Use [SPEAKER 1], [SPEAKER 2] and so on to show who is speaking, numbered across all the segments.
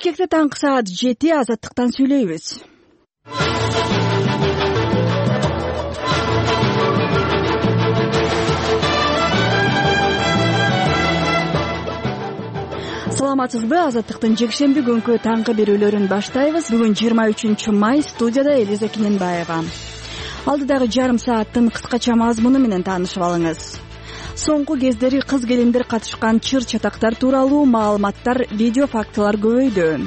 [SPEAKER 1] Бишкекте таңкы саат 7 азаттыктан сүйлөйбүз. Саламатсызбы? Азаттыктын жекшемби күнкү таңкы берүүлөрүн баштайбыз. Бүгүн 23 май, студияда Элиза Киненбаева. Алдыдагы жарым сааттын кыскача мазмуну менен таанышып алыңыз. Соңку кездери кыз келиндер катышкан чыр чатактар тууралуу маалыматтар, видео фактылар көбөйдү.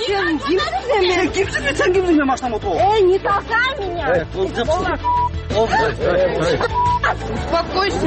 [SPEAKER 2] Не толкай меня! Успокойся!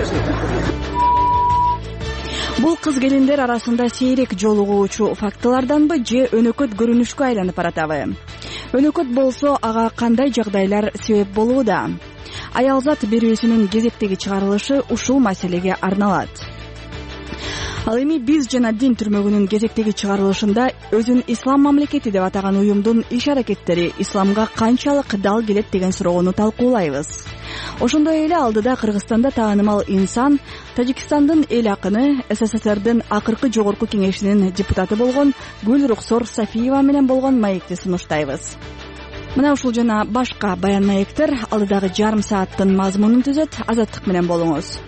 [SPEAKER 1] Бул кыз келиндер арасында сейрек жолугуучу фактыларданбы же өнөкөт көрүнүшкө айланып баратабы? Өнөкөт болсо ага кандай жагдайлар себеп болууда? Аялзат берүүсүнүн кезектеги чыгарылышы ушул маселеге арналат. Ал эми биз жана дин түрмөгүнүн кезектеги чыгарылышында өзүн ислам мамлекети деп атаган уюмдун иш-аракеттери исламга канчалык дал келет деген суроону талкуулайбыз. Ошондой эле алдыда Кыргызстанда таанымал инсан, Тажикстандын эл акыны, СССРдин акыркы жогорку кеңешинин депутаты болгон Гүлруксор Сафиева менен болгон маекти сунуштайбыз. Мына ушул жана башка баян маектер алдыдагы жарым сааттын мазмунун түзөт. Азаттык менен болуңуз.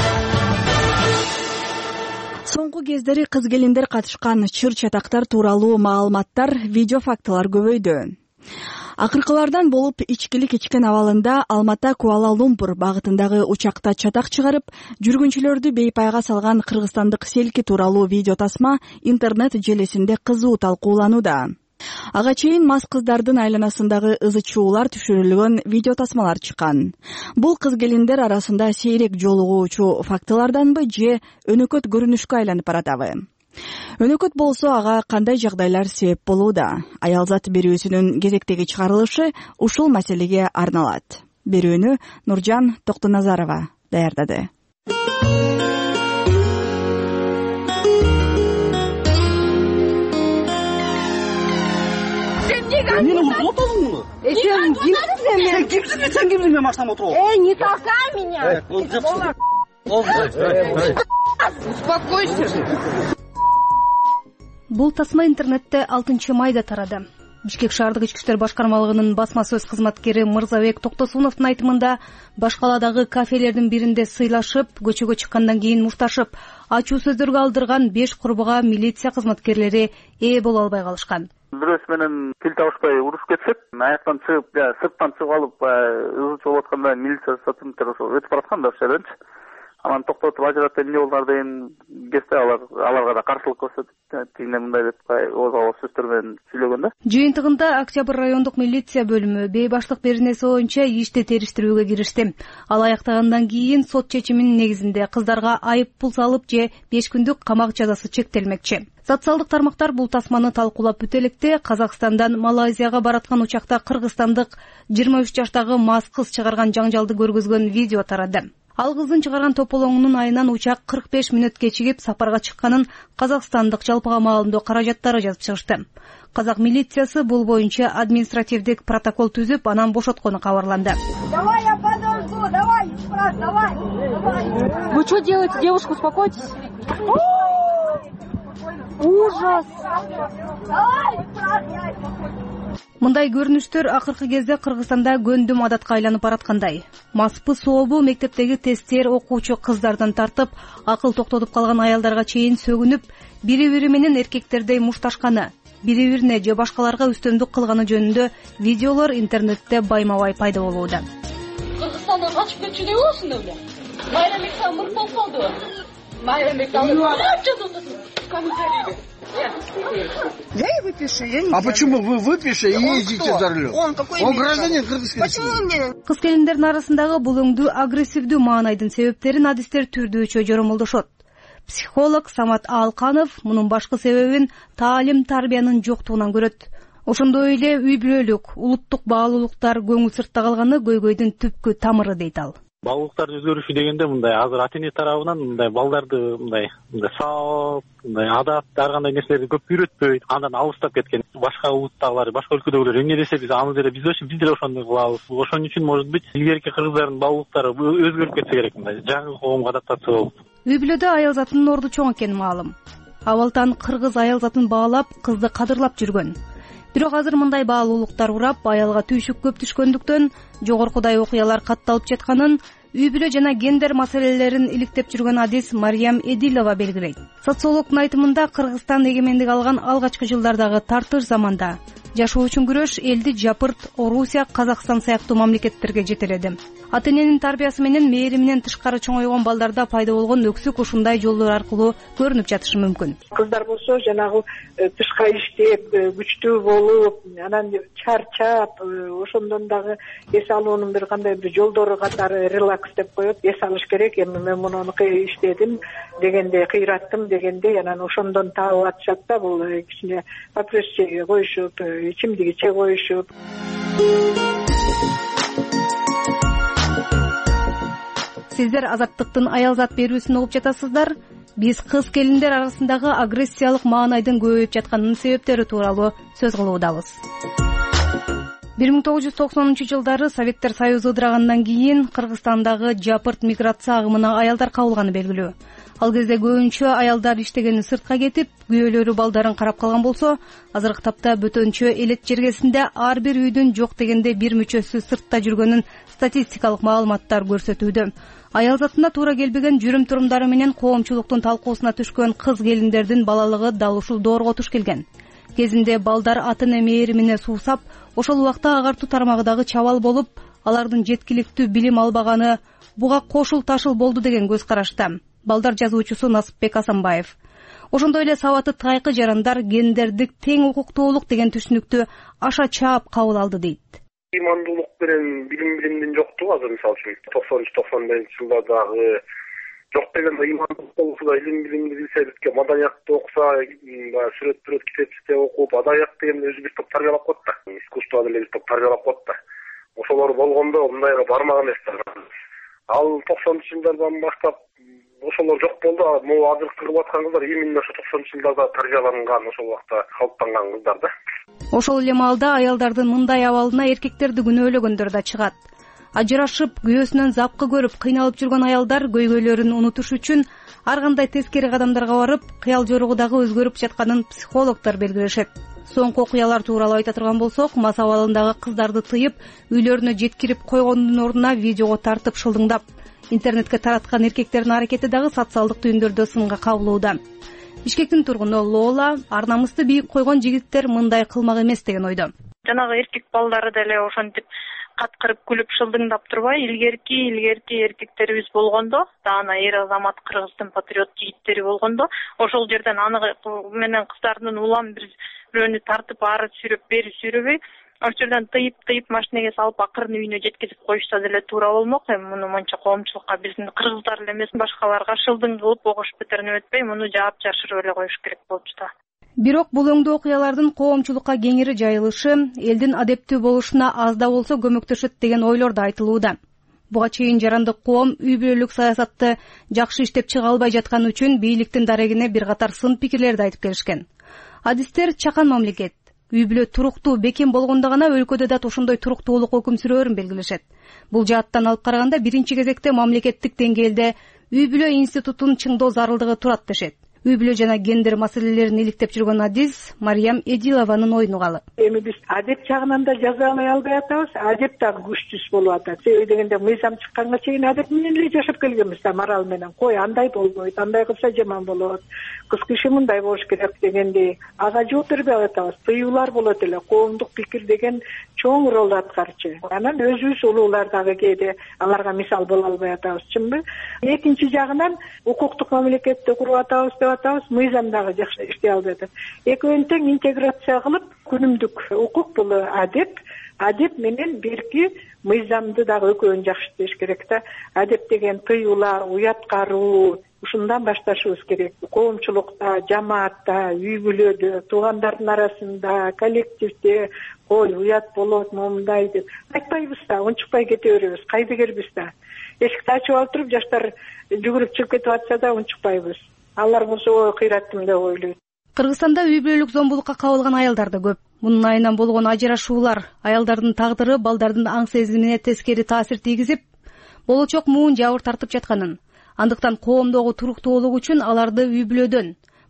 [SPEAKER 1] Соңку кездери кыз келиндер катышкан чыр чатактар тууралуу маалыматтар, видео фактылар көбөйдү. Акыркылардан болуп ичкилик ичкен абалында Алмата-Куала-Лумпур багытындагы учакта чатак чыгарып, жүргүнчүлөрдү бейпайга салган кыргызстандык селки тууралуу видео тасма интернет желесинде кызуу талкууланууда. Ага чейин мас кыздардын айланасындагы ызы чуулар түшүрүлгөн видео тасмалар чыккан. Бул кыз келиндер арасында сейрек жолугуучу фактыларданбы же өнөкөт көрүнүшкө айланып баратабы? Өнөкөт болсо ага кандай жагдайлар себеп болууда? Аялзат берүүсүнүн кезектеги чыгарылышы ушул маселеге арналат. Берүүнү Нуржан Токтоназарова даярдады.
[SPEAKER 3] Мени уртулуп атасың муну?
[SPEAKER 2] Сен кимсиң?
[SPEAKER 3] Кимсиң? Сен кимсиң мен машинама отуруп?
[SPEAKER 2] Не толкай меня! Успокойся!
[SPEAKER 4] Бул тасма интернетте 6 майда тарады. Бишкек шаардык ички иштер башкармалыгынын басма сөз кызматкери Мырзабек Токтосуновдун айтымында башкаладагы кафелердин биринде сыйлашып, көчөгө чыккандан кийин мушташып, ачуу сөздөргө алдырган 5 курбуга милиция кызматкерлери ээ боло албай калышкан.
[SPEAKER 5] Бирөөсү менен тил табышпай урушуп кетишет. Аяктан чыгып, сырттан чыгып алып, ызы чуулуп атканда милиция сотрудниктер ошо өтүп бараткан да ошондончу. Анан токтотуп ажырат эмне болдуңар деген кезде аларга да каршылык көрсөтүп, тигине мындай деп ооз сөздөр менен сүйлөгөн да.
[SPEAKER 4] Жыйынтыгында Октябрь райондук милиция бөлүмү бейбаштык беренеси боюнча ишти териштирүүгө киришти. Ал аяктагандан кийин сот чечиминин негизинде кыздарга айып пул салып же 5 күндүк камак жазасы чектелмекчи. Социалдык тармактар бул тасманы талкуулап бүтө электе Казакстандан Малайзияга бараткан учакта кыргызстандык 23 жаштагы мас кыз чыгарган жаңжалды көргөзгөн видео тарады. Ал кыздын чыгарган тополоңунун айынан учак 45 мүнөт кечигип сапарга чыкканын казакстандык жалпыга маалымдоо каражаттары жазып чыгышты. Казак милициясы бул боюнча административдик протокол түзүп, анан бошоткону кабарланды.
[SPEAKER 2] Давай, я подожду, давай, давай.
[SPEAKER 4] Вы что делаете, девушка, успокойтесь.
[SPEAKER 2] Ужас!
[SPEAKER 4] Мындай көрүнүштөр акыркы кезде Кыргызстанда гөндүм адатка айланып бараткандай. Маспы сообу мектептеги тесттер окуучу кыздардан тартып, акыл токтотуп калган аялдарга чейин сөгүнүп, бири-бири менен эркектердей мушташканы, бири-бирине же башкаларга үстөмдүк кылганы жөнүндө видеолор интернетте байма-бай пайда болууда.
[SPEAKER 6] Кыргызстандан качып кетчү деп болсун эле. Майрамбек сан мурт болуп калды. Майрамбек
[SPEAKER 2] Дай выпиши, я не
[SPEAKER 3] А почему вы выпиши и ездите за рулем?
[SPEAKER 2] Он какой?
[SPEAKER 3] Он гражданин Кыргызстана.
[SPEAKER 2] Почему мне?
[SPEAKER 4] Кыз келиндердин арасындагы бул өңдүү агрессивдүү маанайдын себептерин адистер түрдүүчө жоромолдошот. Психолог Самат Алканов мунун башкы себебин таалим тарбиянын жоктугунан көрөт. Ошондой эле үй бүлөлүк, улуттук баалуулуктар көңүл сыртта калганы көйгөйдүн түпкү тамыры дейт ал.
[SPEAKER 5] Баалуулуктардын өзгөрүшү дегенде мындай азыр ата-эне тарабынан мындай балдарды мындай саап, мындай адат, ар кандай нерселерди көп үйрөтпөйт, андан алыстап кеткен. Башка улуттагылар, башка өлкөдөгүлөр эмне десе биз аны деле биз деле ошондой кылабыз. Ошон үчүн может быть илгерки кыргыздардын баалуулуктары өзгөрүп кетсе керек мындай жаңы коомго адаптация болуп.
[SPEAKER 4] Үй бүлөдө аял затынын орду чоң экени маалым. абалтан кыргыз аял затын баалап, кызды кадырлап жүргөн. Бирок азыр мындай баалуулуктар урап, аялга түйшүк көп түшкөндүктөн жогоркудай окуялар катталып жатканын үй бүлө жана гендер маселелерин иликтеп жүргөн адис Марьям Эдилова белгилейт. Социологдун айтымында Кыргызстан эгемендик алган алгачкы жылдардагы тартыш заманда жашоо үчүн күрөш элди Жапырт, Орусия, Казакстан сыяктуу мамлекеттерге жетеледи. Ата-эненин тарбиясы менен мээриминен тышкары чоңойгон балдарда пайда болгон өксүк ушундай жолдор аркылуу көрүнүп жатышы мүмкүн.
[SPEAKER 7] Кыздар болсо жанагы тышка иштеп, күчтүү болуп, анан чарчап, ошондон дагы эс алуунун бир кандай бир жолдору катары релакс деп коет. Эс алыш керек, эми мен муну иштедим дегенде, кыйраттым дегенде, анан ошондон таап атышат да, бул кичине папиросчеге коюшуп, ичимдик иче коюшуп.
[SPEAKER 4] Сиздер Азаттыктын аялзат берүүсүн угуп жатасыздар. Биз кыз келиндер арасындагы агрессиялык маанайдын көбөйүп жатканынын себептери тууралуу сөз кылуудабыз. 1990-жылдары Советтер Союзу ыдырагандан кийин Кыргызстандагы жапырт миграция агымына аялдар кабылганы белгилүү. Ал кезде көбүнчө аялдар иштегени сыртка кетип, күйөөлөрү балдарын карап калган болсо, азыркы тапта бөтөнчө элет жергесинде ар бир үйдүн жок дегенде бир мүчөсү сыртта жүргөнүн статистикалык маалыматтар көрсөтүүдө. Аял затына туура келбеген жүрүм-турумдары менен коомчулуктун талкуусуна түшкөн кыз келиндердин балалыгы дал ушул доорго туш келген. Кезинде балдар ата-эне мээримине суусап, ошол убакта агартуу тармагындагы чабал болуп, алардын жеткиликтүү билим албаганы буга кошул ташыл болду деген көз карашта. Балдар жазуучусу Насыпбек Асанбаев. Ошондой эле сабаты тайкы жарандар гендердик тең укуктуулук деген түшүнүктү аша чаап кабыл алды дейт.
[SPEAKER 8] Имандуулук менен билимдин жоктугу азыр мисалы үчүн 90-95 жылдардагы жок дегенде имандуулук болсо да билимди билсе, бизге маданиятты окуса, сүрөт китепчиде окуп, адабият дегенде өзү бир топ тарбиялап коет да. Искусство деле бир топ тарбиялап коет да. Ошолор болгондо мындайга бармаган эмес да. Ал 90-жылдардан баштап ошолор жок болду. Могу азыр кылып аткан кыздар именно ошо 90-жылдарда тарбияланган, ошол убакта калыптанган кыздар да.
[SPEAKER 4] Ошол эле маалда аялдардын мындай абалына эркектерди күнөөлөгөндөр да чыгат. Ажырашып, күйөөсүнөн запкы көрүп, кыйналып жүргөн аялдар көйгөйлөрүн унутуш үчүн ар кандай тескери кадамдарга барып, кыял жоругу дагы өзгөрүп жатканын психологдор белгилешет. Соңку окуялар тууралуу айта турган болсок, мас абалындагы кыздарды тыйып, үйлөрүнө жеткирип койгондун ордуна видеого тартып шылдыңдап, интернетке тараткан эркектердин аракети дагы социалдык түйүндөрдө сынга кабылууда. Бишкектин тургуну Лола ар намысты бийик койгон жигиттер мындай кылмак эмес деген ойдо.
[SPEAKER 9] Жанагы эркек балдары деле ошентип каткырып күлүп шылдыңдап турбай, илгерки эркектерибиз болгондо, даана эр азамат Кыргыздын патриот жигиттери болгондо, ошол жерден аны менен кыздардын улам бирөөнү тартып ары сүйрөп, бери сүйрөбөй, ошол жерден тыйып машинеге салып акырын үйүнө жеткизип коюшса деле туура болмок. Эми муну монча коомчулукка, биздин кыргыздар эле эмес, башкаларга шылдың кылып огош көтөрүнүп өтпөй, муну жаап жашырып эле коюш керек болчу да.
[SPEAKER 4] Бирок бул өңдүү окуялардын коомчулукка кеңири жайылышы элдин адептүү болушуна аз да болсо көмөктөшөт деген ойлор да айтылууда. Буга чейин жарандык коом үй бүлөлүк саясатты жакшы иштеп чыга албай жатканы үчүн бийликтин дарегине бир катар сын пикирлерди айтып келишкен. Адистер чакан мамлекет, үй бүлө туруктуу бекем болгондо гана өлкөдө да ошондой туруктуулук өкүм сүрөөрүн белгилешет. Бул жааттан алып караганда биринчи кезекте мамлекеттик деңгээлде үй бүлө институтун чыңдоо зарылдыгы турат дешет. Үй бүлө жана гендер маселелерин иликтеп жүргөн адис Марьям Эдилованын ойуну калы.
[SPEAKER 7] Эми биз адеп жагынан да жазалай албай атабыз, адеп дагы күчсүз болуп атат. Себеби дегенде мыйзам чыкканга чейин адеп менен эле жашап келгенбиз да, мораль менен. Кой андай болбойт, андай кылса жаман болот, кыз киши мындай болуш керек дегендей ага жооп бербей атабыз. Тыюулар болот эле, коомдук пикир деген чоң ролду аткарчу. Анан өзүбүз улуулар дагы кээде аларга мисал боло албай атабыз, чынбы? Экинчи жагынан укуктук мамлекетти куруп атабыз деп атабыз, мыйзам дагы жакшы иштей албай атат. Экөөнү тең интеграция кылып, күнүмдүк укук бул адеп менен берки мыйзамды дагы экөөнү жакшы иштеш керек да. Адеп деген тыюулар, уят кароо, ушундан башташыбыз керек. Коомчулукта, жамаатта, үй бүлөдө, туугандардын арасында, коллективде кой уят болот, момундай деп айтпайбыз да, унчукпай кете беребиз, кайдыгербиз да. Эшикти ачып алып туруп, жаштар жүгүрүп чыгып кетип атса да унчукпайбыз. Алар болсо кыйраттым деп ойлойт.
[SPEAKER 4] Кыргызстанда үй бүлөлүк зомбулукка кабылган аялдар да көп. Мунун айынан болгон ажырашуулар аялдардын тагдыры балдардын аң сезимине тескери таасир тийгизип, болочок муун жабыр тартып жатканын, андыктан коомдогу туруктуулук үчүн аларды үй бүлөдөн,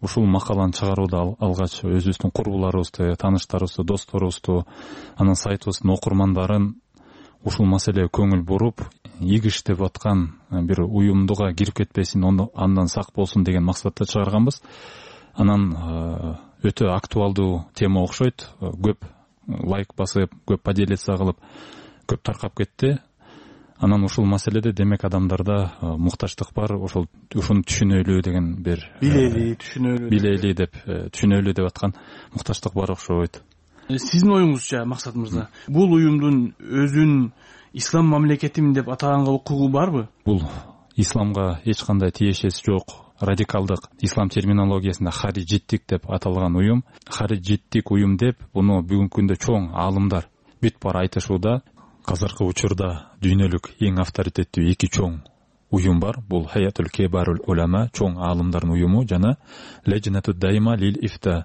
[SPEAKER 10] ушул макаланы чыгарууда алгач өзүбүздүн курбуларыбызды, тааныштарыбызды, досторубузду, анан сайтыбыздын окурмандарын ушул маселеге көңүл буруп, ийгиштеп аткан бир уюмдуга кирип кетпесин, андан сак болсун деген максатта чыгарганбыз. Анан өтө актуалдуу тема окшойт. Көп лайк басып, көп поделиться кылып, көп таркап кетти. Анан ушул маселеде демек адамдарда муктаждык бар, ушуну түшүнөлү деген бир билели деп түшүнөлү деп аткан муктаждык бар окшойт.
[SPEAKER 11] Сиздин оюңузча, Максат мырза, бул уюмдун өзүн ислам мамлекетимин деп атаганга укугу барбы?
[SPEAKER 10] Бул исламга эч кандай тиешеси жок, радикалдык ислам терминологиясында хариджиттик деп аталган уюм. Хариджиттик уюм деп буну бүгүнкү күндө чоң аалымдар бүт бар айтышууда. Казыркы учурда дүйнөлүк эң авторитеттүү эки чоң уюм бар. Бул Хаятул Кебарул Улама, чоң аалымдардын уюму, жана Лежнатуд Дайма лил Ифта,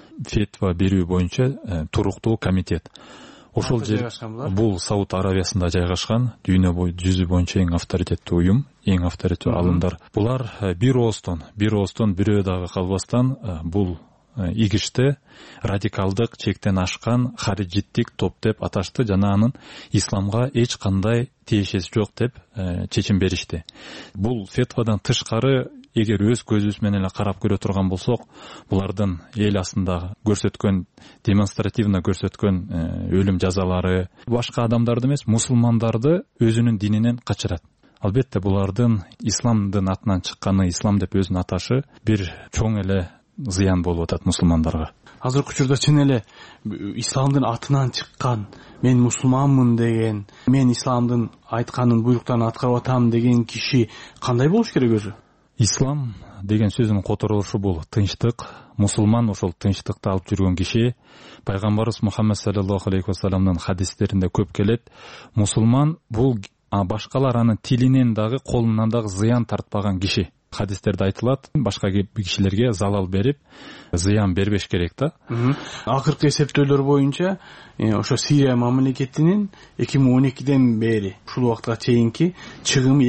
[SPEAKER 10] фетва берүү боюнча туруктуу комитет. Ошол жер бул Сауд Арабиясында жайгашкан, дүйнө жүзү боюнча эң авторитеттүү уюм, эң авторитеттүү аалымдар. Булар бир ооздон бирөө дагы калбастан бул игиште радикалдык чектен ашкан хариджиттик топ деп аташты, жана анын исламга эч кандай тиешеси жок деп чечим беришти. Бул фетвадан тышкары, эгер өз көзүбүз менен эле карап көрө турган болсок, булардын эл астында көрсөткөн, демонстративно көрсөткөн өлүм жазалары башка адамдарды эмес, мусулмандарды өзүнүн дининен качырат. Албетте булардын исламдын атынан чыкканы, ислам деп өзүн аташы бир чоң эле зыян болуп атат мусулмандарга.
[SPEAKER 11] Азыркы учурда чын эле исламдын атынан чыккан, мен мусулманмын деген, мен исламдын айтканын, буйруктарын аткарып атам деген киши кандай болуш керек өзү?
[SPEAKER 10] Ислам деген сөзүнүн которулушу бул тынчтык. Мусулман ошол тынчтыкты алып жүргөн киши. Пайгамбарыбыз Мухаммад саллаллаху алейхи вассаламдын хадистеринде көп келет. Мусулман бул башкалар анын тилинен дагы, колунан дагы зыян тартпаган киши. Хадистерде айтылат, башка кишилерге залал берип, зыян бербеш керек да.
[SPEAKER 11] Акыркы эсептөөлөр боюнча, ошо Сирия мамлекетинин 2012ден бери ушул убакытка чейинки чыгымы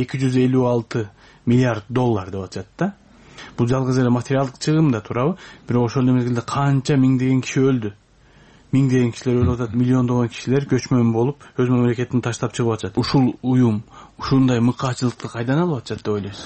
[SPEAKER 11] 256 миллиард доллар деп атышат да. Бул жалгыз эле материалдык чыгым да турабы? Бирок ошол мезгилде канча миңдеген киши өлдү. Миңдеген кишилер өлүп атат, миллиондогон кишилер көчмөн болуп, өз мамлекетин таштап чыгып атышат. Ушул уюм ушундай мыкаачылыкты кайдан алып атышат деп ойлойсуз?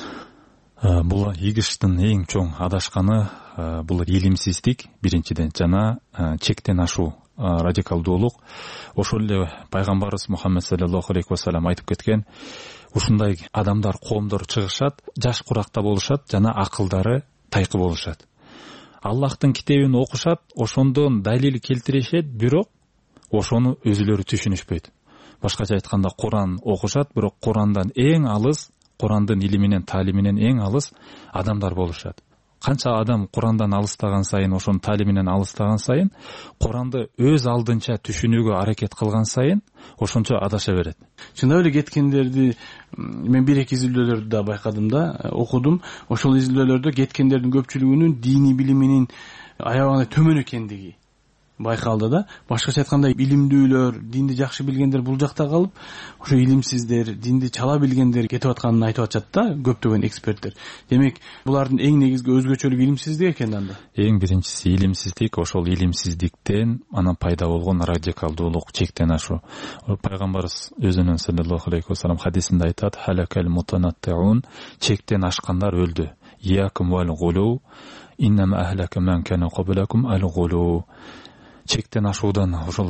[SPEAKER 10] Бул игиштин эң чоң адашканы бул илимсиздик биринчиден, жана чектен ашуу, радикалдуулук. Ошол эле пайгамбарыбыз Мухаммад саллаллаху алейхи вассалам айтып кеткен, ушундай адамдар, коомдор чыгышат, жаш куракта болушат, жана акылдары тайкы болушат. Аллахтын китебин окушат, ошондон далил келтиришет, бирок ошону өзүлөрү түшүнүшпөйт. Башкача айтканда, Куран окушат, бирок Курандан эң алыс, Курандын илиминен, таалиминен эң алыс адамдар болушат. Канча адам Курандан алыстаган сайын, ошонун таалиминен алыстаган сайын, Куранды өз алдынча түшүнүүгө аракет кылган сайын, ошончо адаша берет.
[SPEAKER 11] Чындап эле кеткендерди мен бир-эки изилдөөлөрдү да байкадым да, окудум. Ошол изилдөөлөрдө кеткендердин көпчүлүгүнүн диний билиминин аябагында төмөн экендиги байкалды да. Башкача айтканда, илимдүүлөр, динди жакшы билгендер бул жакта калып, ошо илимсиздер, динди чала билгендер кетип атканын айтып атышат да көптөгөн эксперттер. Демек, булардын эң негизги өзгөчөлүгү илимсиздик экен анда.
[SPEAKER 10] Эң биринчиси илимсиздик, ошол илимсиздиктен анан пайда болгон радикалдуулук, чектен ашуу. Пайгамбарыбыз өзүнүн саллаллаху алейхи вассалам хадисинде айтат: "Халакал мутанаттиун", чектен ашкандар өлдү. "Иякум вал гулу, иннама ахлака ман кана qaблакум ал-гулу". Чектен ашуудан, ошол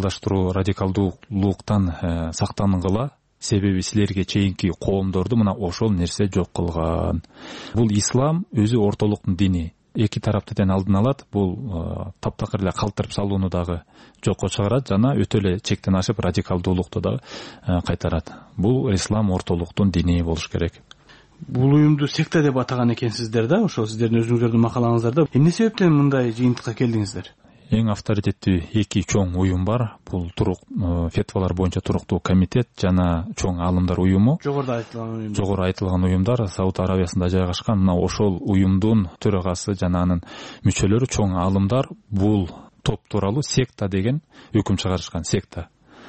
[SPEAKER 10] радикалдуулуктан сактангыла, себеби силерге чейинки коомдорду мына ошол нерсе жок кылган. Бул ислам өзү ортолуктун дини. Эки тарапты тең алдын алат. Бул таптакыр эле калтырып салууну дагы жокко чыгарат, жана өтө эле чектен ашып радикалдуулукту дагы кайтарат. Бул ислам ортолуктун дини болуш керек.
[SPEAKER 11] Бул уюмду секта деп атаган экенсиздер да, ошол сиздердин өзүңүздөрдүн макалаңыздарда. Эмне себептен мындай жыйынтыкка келдиңиздер?
[SPEAKER 10] Эң авторитеттүү эки чоң уюм бар. Бул фетвалар боюнча туруктуу комитет жана чоң аалымдар уюму. Жогору айтылган уюмдар Сауд Арабиясында жайгашкан. Мына ошол уюмдун төрагасы жана анын мүчөлөрү, чоң аалымдар бул топ тууралуу секта деген өкүм чыгарышкан.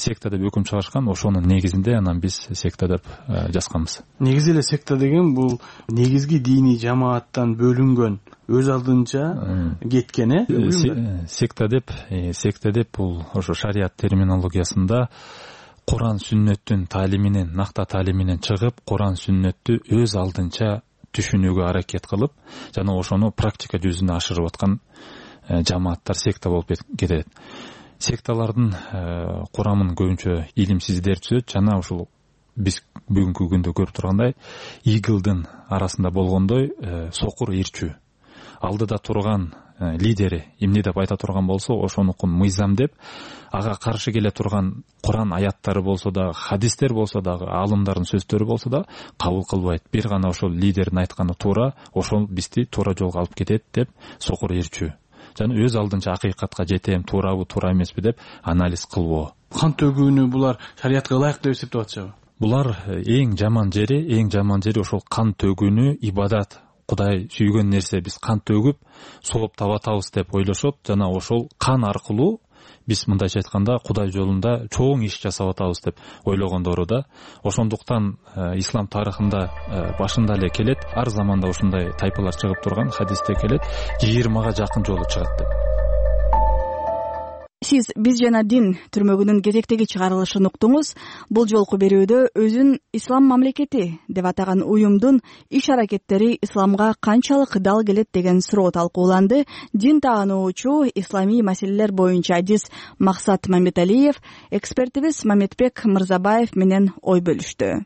[SPEAKER 10] секта деп өкүм чыгарышкан. Ошонун негизинде анан биз секта деп жазганбыз.
[SPEAKER 11] Негизи эле секта деген бул негизги диний жамааттан бөлүнгөн, өз алдынча кеткен
[SPEAKER 10] секта деп бул ошо шарият терминологиясында Куран сүннөттүн таалиминен, накта таалиминен чыгып, Куран сүннөттү өз алдынча түшүнүүгө аракет кылып, жана ошону практика жүзүнө ашырып аткан жамааттар секта болуп кетет. Секталардын курамын көбүнчө илимсиздер түзөт, жана ушул биз бүгүнкү күндө көрүп тургандай игылдын арасында болгондой сокур ирчүү. Алдыда турган лидери эмне деп айта турган болсо, ошонукун мыйзам деп, ага каршы келе турган Куран аяттары болсо да, хадистер болсо дагы, аалымдардын сөздөрү болсо да кабыл кылбайт. Бир гана ошол лидердин айтканы туура, ошол бизди туура жолго алып кетет деп сокур ирчүү. Жана өз алдынча акыйкатка жетем, туурабы, туура эмеспи деп анализ кылбоо.
[SPEAKER 11] Кан төгүүнү булар шариятка ылайык деп эсептеп атышабы?
[SPEAKER 10] Булар эң жаман жери ошол кан төгүүнү ибадат, Кудай сүйгөн нерсе, биз кан төгүп сооп табатабыз деп ойлошот, жана ошол кан аркылуу биз мындайча айтканда Кудай жолунда чоң иш жасап атабыз деп ойлогондору да. Ошондуктан ислам тарыхында башында эле келет, ар заманда ушундай тайпалар чыгып турган, хадисте келет, 20га жакын жолу чыгат деп.
[SPEAKER 1] Сиз «Биз жана дин» түрмөгүнүн кезектеги чыгарылышын уктуңуз. Бул жолку берүүдө өзүн ислам мамлекети деп атаган уюмдун иш аракеттери исламга канчалык дал келет деген суроо талкууланды. Дин таануучу, исламий маселелер боюнча адис Максат Мамедалиев экспертибиз Мамедбек Мырзабаев менен ой бөлүштү.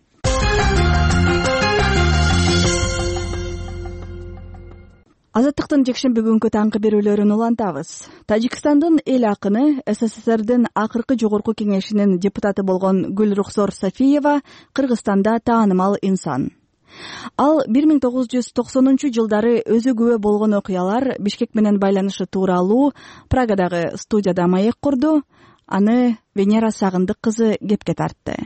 [SPEAKER 1] Азаттыктын жекшемби күнгү таңкы берүүлөрүн улантабыз. Тажикстандын эл акыны, СССРдин акыркы жогорку кеңешинин депутаты болгон Гүлрухзор Сафиева Кыргызстанда таанымал инсан. Ал 1990-жылдары өзү күбө болгон окуялар Бишкек менен байланышы тууралуу Прагадагы студияда маек курду. Аны Венера Сагындык кызы кепке тартты.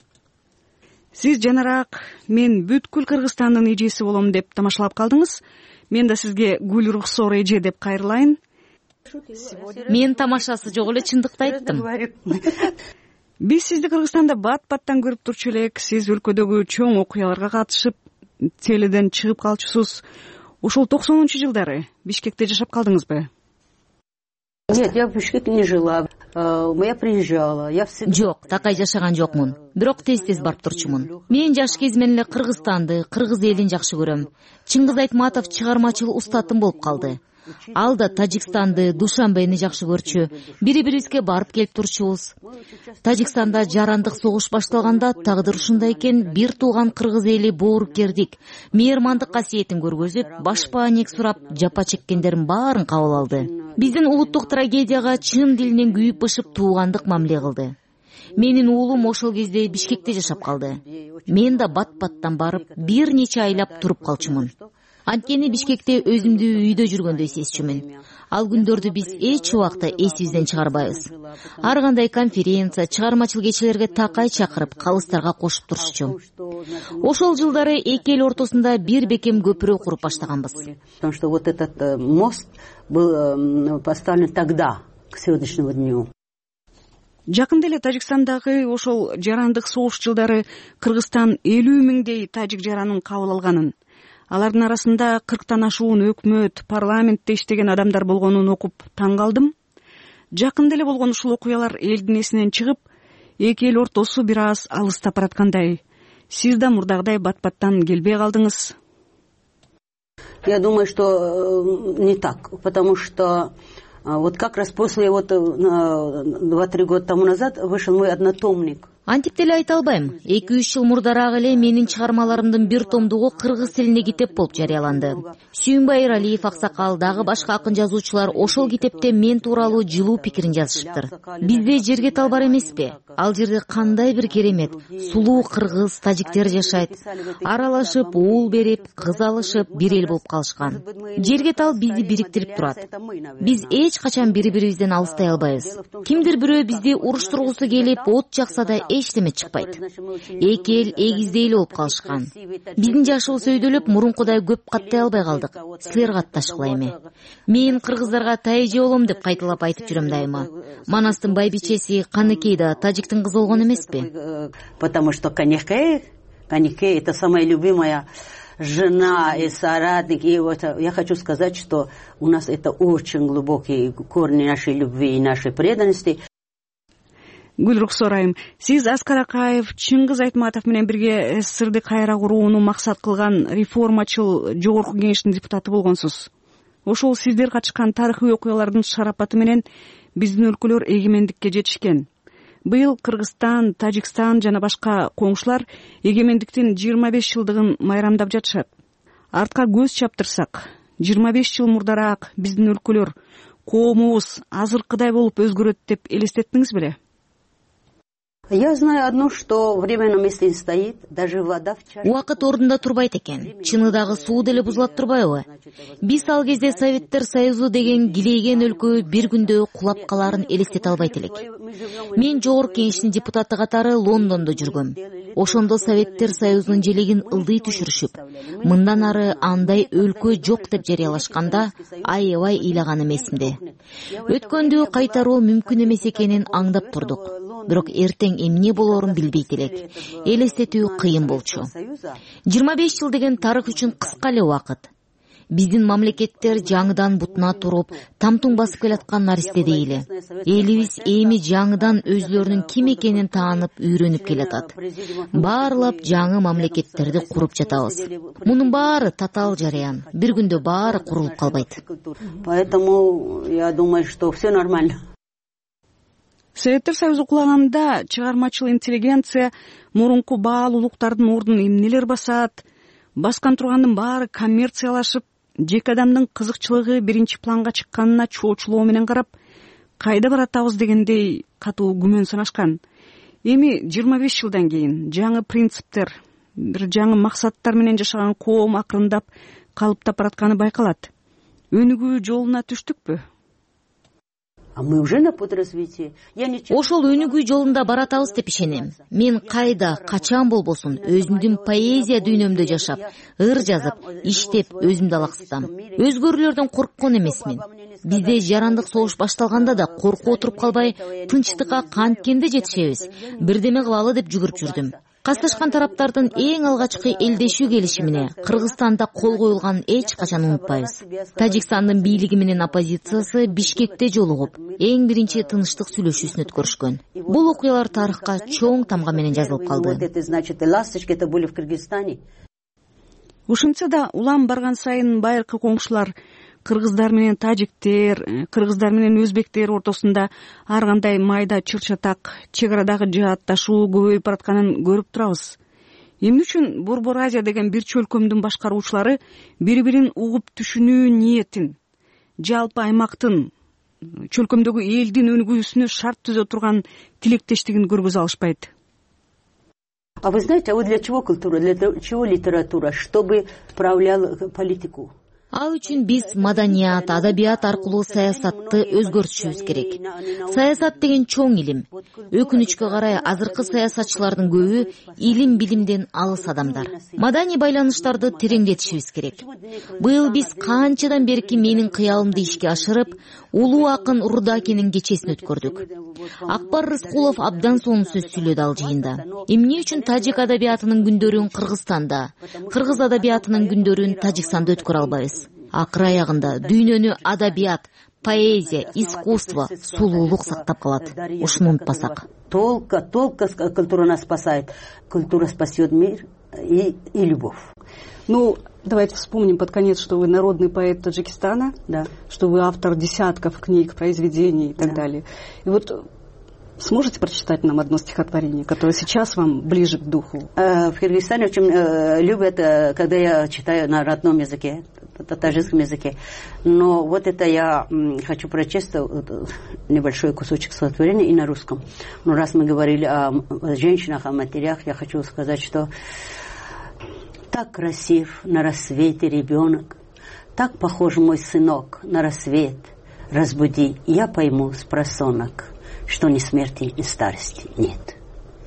[SPEAKER 12] Сиз жанараак мен бүткүл Кыргызстандын эжеси болом деп тамашалап калдыңыз. Мен да сизге Гүлрухзор эже деп кайрылайын.
[SPEAKER 13] Мен тамашасы жок эле чындыкты айттым.
[SPEAKER 12] Биз сизди Кыргызстанда бат-баттан көрүп турчу элек. Сиз өлкөдөгү чоң окуяларга катышып, теледен чыгып калчусуз. Ушул 90-жылдары Бишкекте жашап калдыңызбы?
[SPEAKER 14] Нет, я в Бишкеке не жила. Я приезжала.
[SPEAKER 13] Жок, такай жашаган жокмун. Бирок тез-тез барып турчумун. Мен жаш кезимден эле Кыргызстанды, кыргыз элин жакшы көрөм. Чыңгыз Айтматов чыгармачыл устатым болуп калды. Ал да Тажикстанды, Душанбени жакшы көрчү. Бири-бирибизге барып келип турчубуз. Тажикстанда жарандык согуш башталганда тагдыр ушундай экен, бир тууган кыргыз эли боорукердик, мейырмандык касиетин көргөзүп, башпаанек сурап, жапа чеккендердин баарын кабыл алды. Биздин улуттук трагедияга чын дилинен күйүп-бышып туугандык мамиле кылды. Менин уулум ошол кезде Бишкекте жашап калды. Мен да бат-баттан барып, бир нече айлап туруп калчумун. Анткени Бишкекте өзүмдү үйдө жүргөндөй сезчүмүн. Ал күндөрдү биз эч убакта эсибизден чыгарбайбыз. Ар кандай конференция, чыгармачыл кечелерге такай чакырып, калыстарга кошуп турушчу. Ошол жылдары эки эл ортосунда бир бекем көпүрө куруп баштаганбыз.
[SPEAKER 14] Потому что вот этот мост был поставлен тогда, к сегодняшнему дню.
[SPEAKER 12] Жакында эле Тажикстандагы ошол жарандык согуш жылдары Кыргызстан 50 миңдей тажик жаранын кабыл алганын, алардын арасында 40тан ашуун өкмөт, парламентте иштеген адамдар болгонун окуп таң калдым. Жакында эле болгон ушул окуялар элдин эсинен чыгып, эки эл ортосу бир аз алыстап бараткандай. Сиз да мурдагыдай бат-баттан келбей калдыңыз.
[SPEAKER 14] Я думаю, что не так, потому что вот как раз после 2-3 года тому назад вышел мой однотомник.
[SPEAKER 13] Антип деле айта албайм. 2-3 жыл мурдараак эле менин чыгармаларымдын бир томдугу кыргыз тилинде китеп болуп жарыяланды. Сүйүнбай Эралиев аксакал, дагы башка акын жазуучулар ошол китепте мен тууралуу жылуу пикирин жазышыптыр. Бизде жерге талбар эмеспи? Ал жерде кандай бир керемет, сулуу кыргыз, тажиктер жашайт. Аралашып, уул берип, кыз алышып, бир эл болуп калышкан. Жерге тал бизди бириктирип турат. Биз эч качан бири-бирибизден алыстай албайбыз. Кимдир бирөө бизди уруштургусу келип, от жакса да эчтеме чыкпайт. Эки эл эгиздей эле болуп калышкан. Биздин жашыбыз өйдөлөп, мурункудай көп каттай албай калдык. Силер катташкыла эми. Мен кыргыздарга тайже болом деп кайталап айтып жүрөм дайыма. Манастын байбичеси Каныкей да тажиктин кызы болгон эмеспи?
[SPEAKER 14] Потому что Каныкей это самая любимая жена и соратник. И вот я хочу сказать, что у нас это очень глубокие корни нашей любви и нашей преданности.
[SPEAKER 12] Гүлруксор айым, сиз Аскар Акаев, Чыңгыз Айтматов менен бирге СССРди кайра курууну максат кылган реформачыл жогорку кеңештин депутаты болгонсуз. Ошол сиздер катышкан тарыхый окуялардын шарапаты менен биздин өлкөлөр эгемендикке жетишкен. Быйыл Кыргызстан, Тажикстан жана башка коңшулар эгемендиктин 25 жылдыгын майрамдап жатышат. Артка көз чаптырсак, 25 жыл мурдараак биздин өлкөлөр, коомубуз азыркыдай болуп өзгөрөт деп элестеттиңиз беле?
[SPEAKER 14] Я знаю одно, что время на месте не стоит, даже вода в чаше.
[SPEAKER 13] Убакыт ордунда турбайт экен. Чыныдагы суу деле бузулат турбайбы? Биз ал кезде Советтер Союзу деген килейген өлкө бир күндө кулап каларын элестете албайт элек. Мен жогорку кеңештин депутаты катары Лондондо жүргөм. Ошондо Советтер Союзунун желегин ылдый түшүрүшүп, мындан ары андай өлкө жок деп жарыялашканда аябай ыйлаганым эсимде. Өткөндү кайтаруу мүмкүн эмес экенин аңдап турдук. Бирок эртең эмне болорун билбейт элек. Элестетүү кыйын болчу. 25 жыл деген тарых үчүн кыска эле убакыт. Биздин мамлекеттер жаңыдан бутуна туруп, тамтуң басып келаткан наристе дейли. Элибиз эми жаңыдан өзлөрүнүн ким экенин таанып, үйрөнүп келатат. Баарлап жаңы мамлекеттерди куруп жатабыз. Мунун баары татаал жарыян. Бир күндө баары курулуп калбайт.
[SPEAKER 14] Поэтому я думаю, что все нормально.
[SPEAKER 12] Советтер Союзу кулаганда чыгармачыл интеллигенция мурунку баалуулуктардын ордун эмнелер басат? Баскан тургандын баары коммерциялашып, жеке адамдын кызыкчылыгы биринчи планга чыкканына чоочулоо менен карап, кайда баратабыз дегендей катуу күмөн санашкан. Эми 25 жылдан кийин жаңы принциптер, бир жаңы максаттар менен жашаган коом акырындап калыптап баратканы байкалат. Өнүгүү жолуна түштүкпү?
[SPEAKER 14] Мы уже на пути развития.
[SPEAKER 13] Ошол өнүгүү жолунда баратабыз деп ишенем. Мен кайда, качан болбосун өзүмдүн поэзия дүйнөмдө жашап, ыр жазып, иштеп өзүмдү алаксытам. Өзгөрүүлөрдөн корккон эмесмин. Бизде жарандык согуш башталганда да коркуп отуруп калбай, тынчтыкка канткенде жетишебиз, бирдеме кылалы деп жүгүрүп жүрдүм. Касташкан тараптардын эң алгачкы элдешүү келишимине Кыргызстанда кол коюлганын эч качан унутпайбыз. Тажикстандын бийлиги менен оппозициясы Бишкекте жолугуп, эң биринчи тынчтык сүйлөшүүсүн өткөрүшкөн. Бул окуялар тарыхка чоң тамга менен жазылып калды.
[SPEAKER 12] Ушинтсе да улам барган сайын байыркы коңшулар кыргыздар менен тажиктер, кыргыздар менен өзбектер ортосунда ар кандай майда чыр-чатак, чек арадагы жаатташуу көбөйүп баратканын көрүп турабыз. Эмне үчүн Борбор Азия деген бир чөлкөмдүн башкаруучулары бири-бирин угуп түшүнүү ниетин, жалпы аймактын, чөлкөмдөгү элдин өнүгүүсүнө шарт түзө турган тилектештигин көргөзө алышпайт?
[SPEAKER 14] А вы знаете, а вот для чего культура, для чего литература, чтобы вправляла политику?
[SPEAKER 13] Ал үчүн биз маданият, адабият аркылуу саясатты өзгөртүшүбүз керек. Саясат деген чоң илим. Өкүнүчкө карай азыркы саясатчылардын көбү илим-билимден алыс адамдар. Маданий байланыштарды тереңдетишибиз керек. Быйыл биз канчадан берки менин кыялымды ишке ашырып, улуу акын Рудакинин кечесин өткөрдүк. Акбар Рыскулов абдан сонун сөз сүйлөдү ал жыйында. Эмне үчүн тажик адабиятынын күндөрүн Кыргызстанда, кыргыз адабиятынын күндөрүн Тажикстанда өткөрө албайбыз? Акыр аягында дүйнөнү адабият, поэзия, искусство, сулуулук сактап калат. Ушуну унутпасак.
[SPEAKER 14] Только культура нас спасает. Культура спасет мир и любовь.
[SPEAKER 12] Ну, давайте вспомним под конец, что вы народный поэт Таджикистана,
[SPEAKER 14] да,
[SPEAKER 12] что вы автор десятков книг, произведений и так далее. И вот сможете прочитать нам одно стихотворение, которое сейчас вам ближе к духу?
[SPEAKER 14] В Кыргызстане очень любят, когда я читаю на родном языке, таджикском языке. Но вот это я хочу прочесть небольшой кусочек стихотворения и на русском. Но раз мы говорили о женщинах, о матерях, я хочу сказать, что так красив на рассвете ребенок, так похож мой сынок на рассвет. Разбуди, я пойму спросонок, что ни смерти, ни старости нет.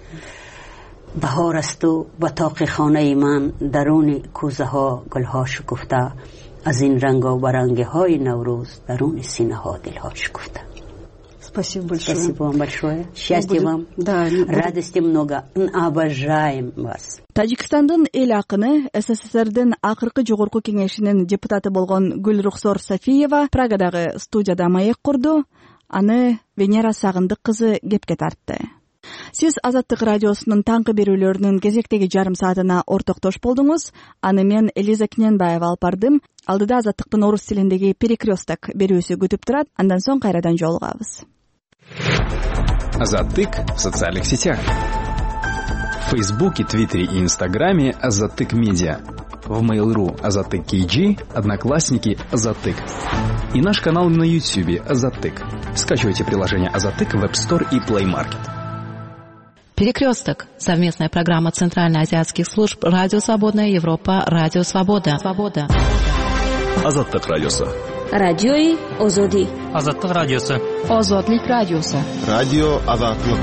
[SPEAKER 14] بهار است و بطاق خانه من درون کوزه ها گل ها شکفته از این رنگ و برنگ های نوروز درون سینه ها دل ها شکفته.
[SPEAKER 12] Спасибо большое.
[SPEAKER 14] Спасибо вам большое. Счастья вам.
[SPEAKER 12] Да,
[SPEAKER 14] радости много. Обожаем вас.
[SPEAKER 1] Тажикстандын эл акыны СССРдин акыркы жогорку кеңешинин депутаты болгон Гүлрухсор Сафиева Прагадагы студияда маек курду. Аны Венера Сагындык кызы кепке тартты. Сиз Азаттык радиосунун таңкы берүүлөрүнүн кезектеги жарым саатына ортоктош болдуңуз. Аны мен Элиза Кененбаева алып бардым. Алдыда Азаттыктын орус тилиндеги перекресток берүүсү күтүп турат. Андан соң кайрадан жолугабыз.
[SPEAKER 15] Азаттык в социальных сетях. В Фейсбуке, Твиттере и Инстаграме Азаттык Медиа. В Mail.ru Азаттык KG, Одноклассники Азаттык. И наш канал на Ютьюбе Азаттык. Скачивайте приложение Азаттык в App Store и Play Market.
[SPEAKER 16] Перекресток. Совместная программа Центральноазиатских служб Радио Свободная Европа, Радио Свобода.
[SPEAKER 15] Азаттык радиосы.
[SPEAKER 17] Радиои Озоди.
[SPEAKER 18] Азаттык радиосы.
[SPEAKER 16] Озодлик радиосы.
[SPEAKER 18] Радио Азаттык.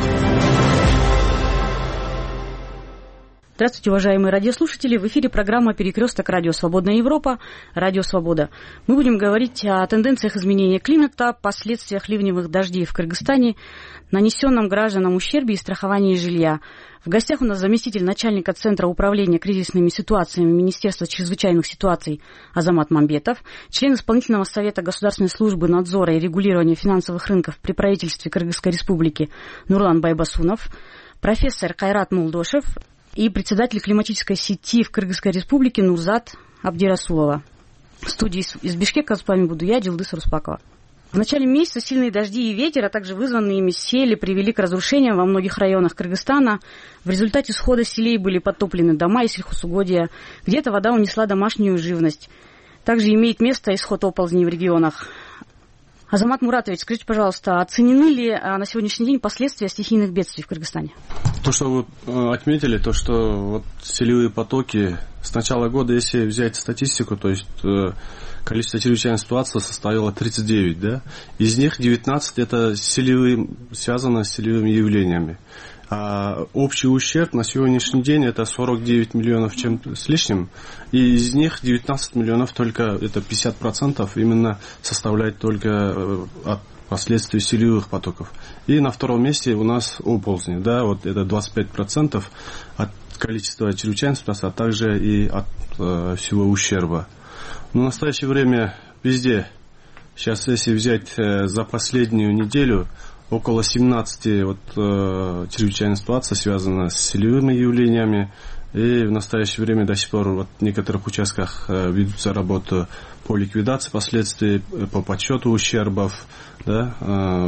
[SPEAKER 12] Здравствуйте, уважаемые радиослушатели. В эфире программа «Перекресток. Радио Свободная Европа. Радио Свобода». Мы будем говорить о тенденциях изменения климата, последствиях ливневых дождей в Кыргызстане, нанесенном гражданам ущербе и страховании жилья. В гостях у нас заместитель начальника Центра управления кризисными ситуациями Министерства чрезвычайных ситуаций Азамат Мамбетов, член Исполнительного совета Государственной службы надзора и регулирования финансовых рынков при правительстве Кыргызской Республики Нурлан Байбасунов, профессор Кайрат Мулдошев и председатель климатической сети в Кыргызской Республике Нурзат Абдирасулова. В студии из Бишкека с вами буду я, Джилдыс Руспакова. В начале месяца сильные дожди и ветер, а также вызванные ими сели, привели к разрушениям во многих районах Кыргызстана. В результате схода селей были подтоплены дома и сельхозугодия. Где-то вода унесла домашнюю живность. Также имеет место исход оползней в регионах. Азамат Муратович, скажите, пожалуйста, оценены ли на сегодняшний день последствия стихийных бедствий в Кыргызстане?
[SPEAKER 11] То, что вы отметили, то, что вот селевые потоки с начала года, если взять статистику, то есть количество чрезвычайных ситуаций составило 39, да? Из них 19 это связано с селевыми явлениями. А общий ущерб на сегодняшний день это 49 миллионов чем-то с лишним, и из них 19 миллионов только, это 50% именно составляет только от последствий селевых потоков. И на втором месте у нас оползни, да, вот это 25% от количества чрезвычайных ситуаций, а также и от всего ущерба. Но в настоящее время везде, сейчас если взять за последнюю неделю, около 17 чрезвычайных ситуаций связано с селевыми явлениями, и в настоящее время до сих пор в некоторых участках ведутся работы по ликвидации последствий, по подсчету ущербов, да,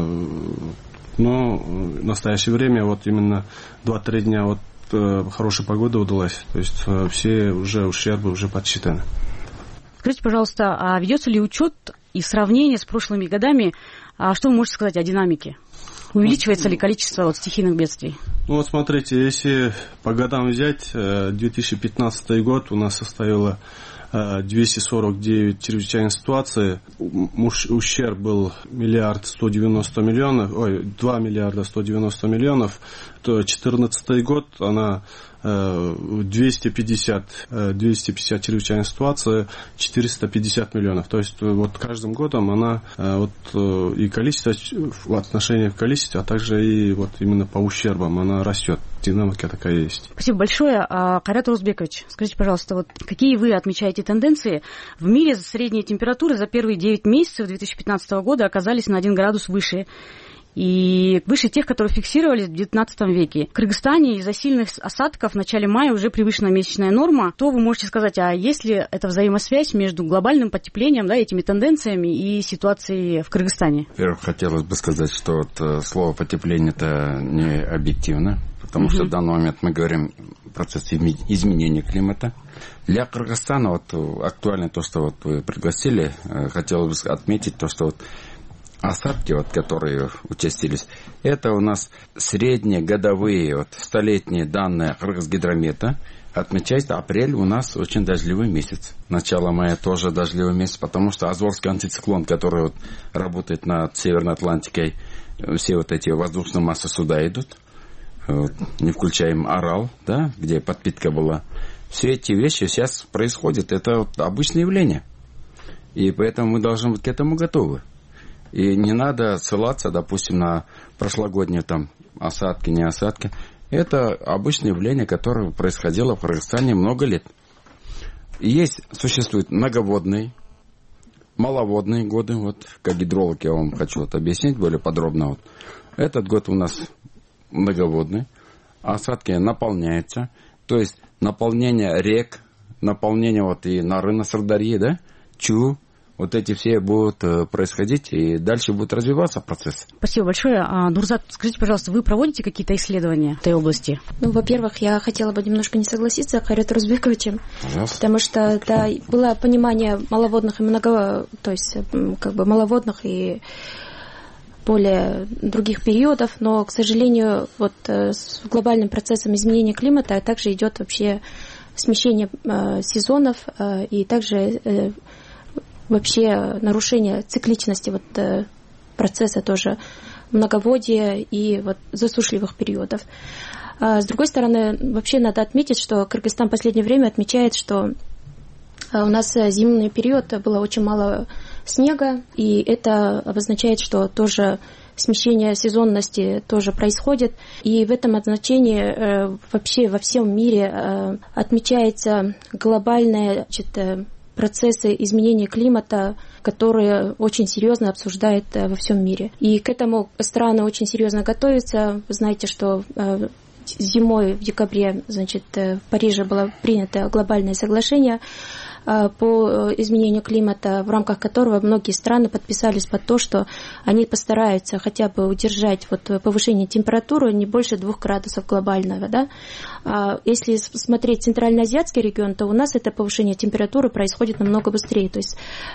[SPEAKER 11] но в настоящее время вот именно 2-3 дня хорошая погода удалась, то есть все уже ущербы уже подсчитаны.
[SPEAKER 12] Скажите, пожалуйста, а ведется ли учет и сравнение с прошлыми годами? Что вы можете сказать о динамике? Увеличивается ли количество стихийных бедствий?
[SPEAKER 11] Ну вот смотрите, если по годам взять, 2015 год у нас составило 249 чрезвычайных ситуаций, ущерб был 2 миллиарда 190 миллионов, то 2014 год она 250 чрезвычайных ситуаций, 450 миллионов. То есть вот каждым годом она и количество в отношении к количеству, а также и вот именно по ущербам она растет. Динамика такая есть.
[SPEAKER 12] Спасибо большое. Кайрат Урузбекович, скажите, пожалуйста, какие вы отмечаете тенденции? В мире средние температуры за первые 9 месяцев 2015 года оказались на 1 градус выше. И выше тех, которые фиксировались в XIX веке. В Кыргызстане из-за сильных осадков в начале мая уже превышена месячная норма. То вы можете сказать, а есть ли эта взаимосвязь между глобальным потеплением, да, этими тенденциями и ситуацией в Кыргызстане?
[SPEAKER 19] Во-первых, хотелось бы сказать, что слово потепление это не объективно, потому что в данный момент мы говорим о процессе изменения климата. Для Кыргызстана актуально то, что вы пригласили, хотелось бы отметить то, что осадки, которые участились, это у нас среднегодовые, столетние данные Кыргызгидромета. Отмечается апрель у нас очень дождливый месяц. Начало мая тоже дождливый месяц, потому что Азорский антициклон, который работает над Северной Атлантикой, все эти воздушные массы сюда идут. не включаем Орал, да, где подпитка была. Все эти вещи сейчас происходят. Это обычное явление. И поэтому мы должны быть к этому готовы. И не надо ссылаться, допустим, на прошлогодние там осадки, не осадки. Это обычное явление, которое происходило в Кыргызстане много лет. Существуют многоводные, маловодные годы. Вот, как гидролог я вам хочу объяснить более подробно. Вот. Этот год у нас многоводный. Осадки наполняются. То есть наполнение рек, наполнение и Нары на Сырдарьи, да, Чу. Вот эти все будут происходить, и дальше будет развиваться процесс.
[SPEAKER 12] Спасибо большое. Нурзат, скажите, пожалуйста, вы проводите какие-то исследования в этой области?
[SPEAKER 3] Во-первых, я хотела бы немножко не согласиться с Хайратом Рузбековичем, потому что было понимание маловодных и маловодных и более других периодов, но, к сожалению, с глобальным процессом изменения климата также идет вообще смещение сезонов и также вообще нарушение цикличности процесса тоже многоводья и засушливых периодов. С другой стороны, вообще надо отметить, что Кыргызстан в последнее время отмечает, что у нас зимний период было очень мало снега, и это обозначает, что тоже смещение сезонности тоже происходит. И в этом значении вообще во всем мире отмечается глобальное процессы изменения климата, которые очень серьезно обсуждают во всем мире. И к этому страны очень серьезно готовятся. Вы знаете, что зимой в декабре, в Париже было принято глобальное соглашение по изменению климата, в рамках которого многие страны подписались под то, что они постараются хотя бы удержать повышение температуры не больше 2 градусов глобального. Да? Если смотреть центральноазиатский регион, то у нас это повышение температуры происходит намного быстрее. То есть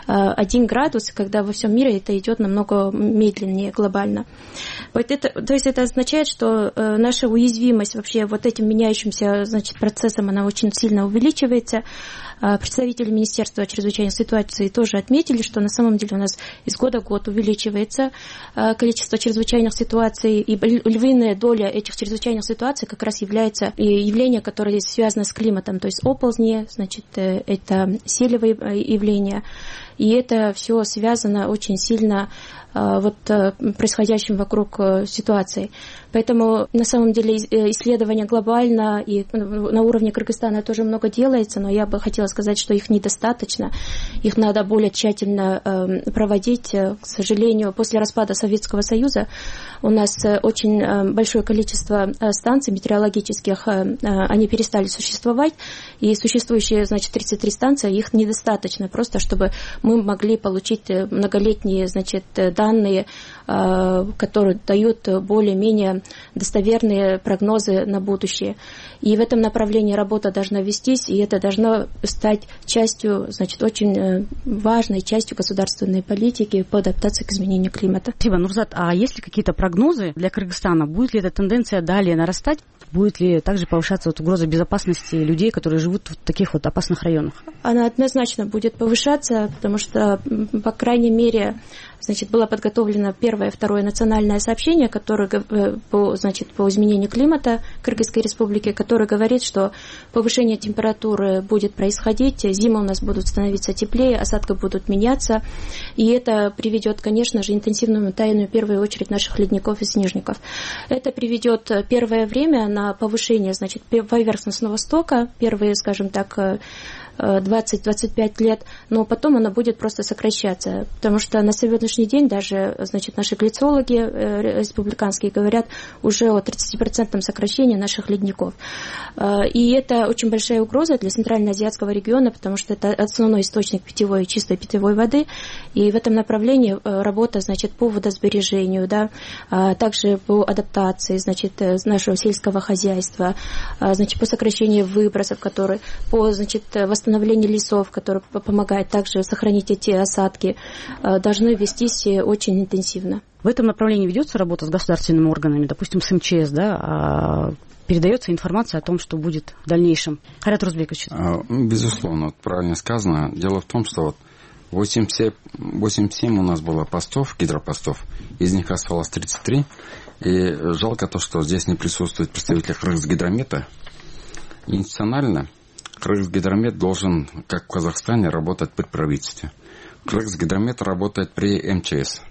[SPEAKER 3] 1 градус, когда во всем мире это идет намного медленнее глобально. То есть это означает, что наша уязвимость вообще этим меняющимся процессом, она очень сильно увеличивается. Представители Министерства чрезвычайных ситуаций тоже отметили, что на самом деле у нас из года в год увеличивается количество чрезвычайных ситуаций, и львиная доля этих чрезвычайных ситуаций как раз является явление, которое связано с климатом, то есть оползни, это селевые явления, и это все связано очень сильно происходящим вокруг ситуацией. Поэтому на самом деле исследования глобально и на уровне Кыргызстана тоже много делается, но я бы хотела сказать, что их недостаточно. Их надо более тщательно проводить. К сожалению, после распада Советского Союза у нас очень большое количество станций метеорологических, они перестали существовать, и существующие, 33 станции, их недостаточно просто, чтобы мы могли получить многолетние, данные, которые дают более-менее достоверные прогнозы на будущее. И в этом направлении работа должна вестись, и это должно стать частью, очень важной частью государственной политики по адаптации к изменению климата.
[SPEAKER 12] Спасибо, Нурзат. А есть ли какие-то прогнозы для Кыргызстана? Будет ли эта тенденция далее нарастать? Будет ли также повышаться угроза безопасности людей, которые живут в таких опасных районах?
[SPEAKER 3] Она однозначно будет повышаться, потому что, по крайней мере, было подготовлено первое и второе национальное сообщение, которое по изменению климата Кыргызской Республики, которое говорит, что повышение температуры будет происходить, зимы у нас будут становиться теплее, осадки будут меняться, и это приведет, конечно же, интенсивному таянию в первую очередь наших ледников и снежников. Это приведет первое время на повышение, поверхностного стока, первые, 20-25 лет, но потом оно будет просто сокращаться, потому что на сегодняшний день даже, наши глицологи республиканские говорят уже о 30% сокращении наших ледников. И это очень большая угроза для центральноазиатского региона, потому что это основной источник чистой питьевой воды, и в этом направлении работа, по водосбережению, да, также по адаптации, нашего сельского хозяйства, по сокращению выбросов, которые, по, восстановлению лесов, которые помогают также сохранить эти осадки, должны вестись очень интенсивно.
[SPEAKER 12] В этом направлении ведется работа с государственными органами, допустим, с МЧС, да, передается информация о том, что будет в дальнейшем. Хайрат Рузбекович.
[SPEAKER 19] Безусловно, правильно сказано. Дело в том, что 87 у нас было постов, гидропостов. Из них осталось 33. И жалко то, что здесь не присутствует представитель Кыргызгидромета. Институционально Кыргызгидромет должен, как в Казахстане, работать при правительстве. Кыргызгидромет работает при МЧС.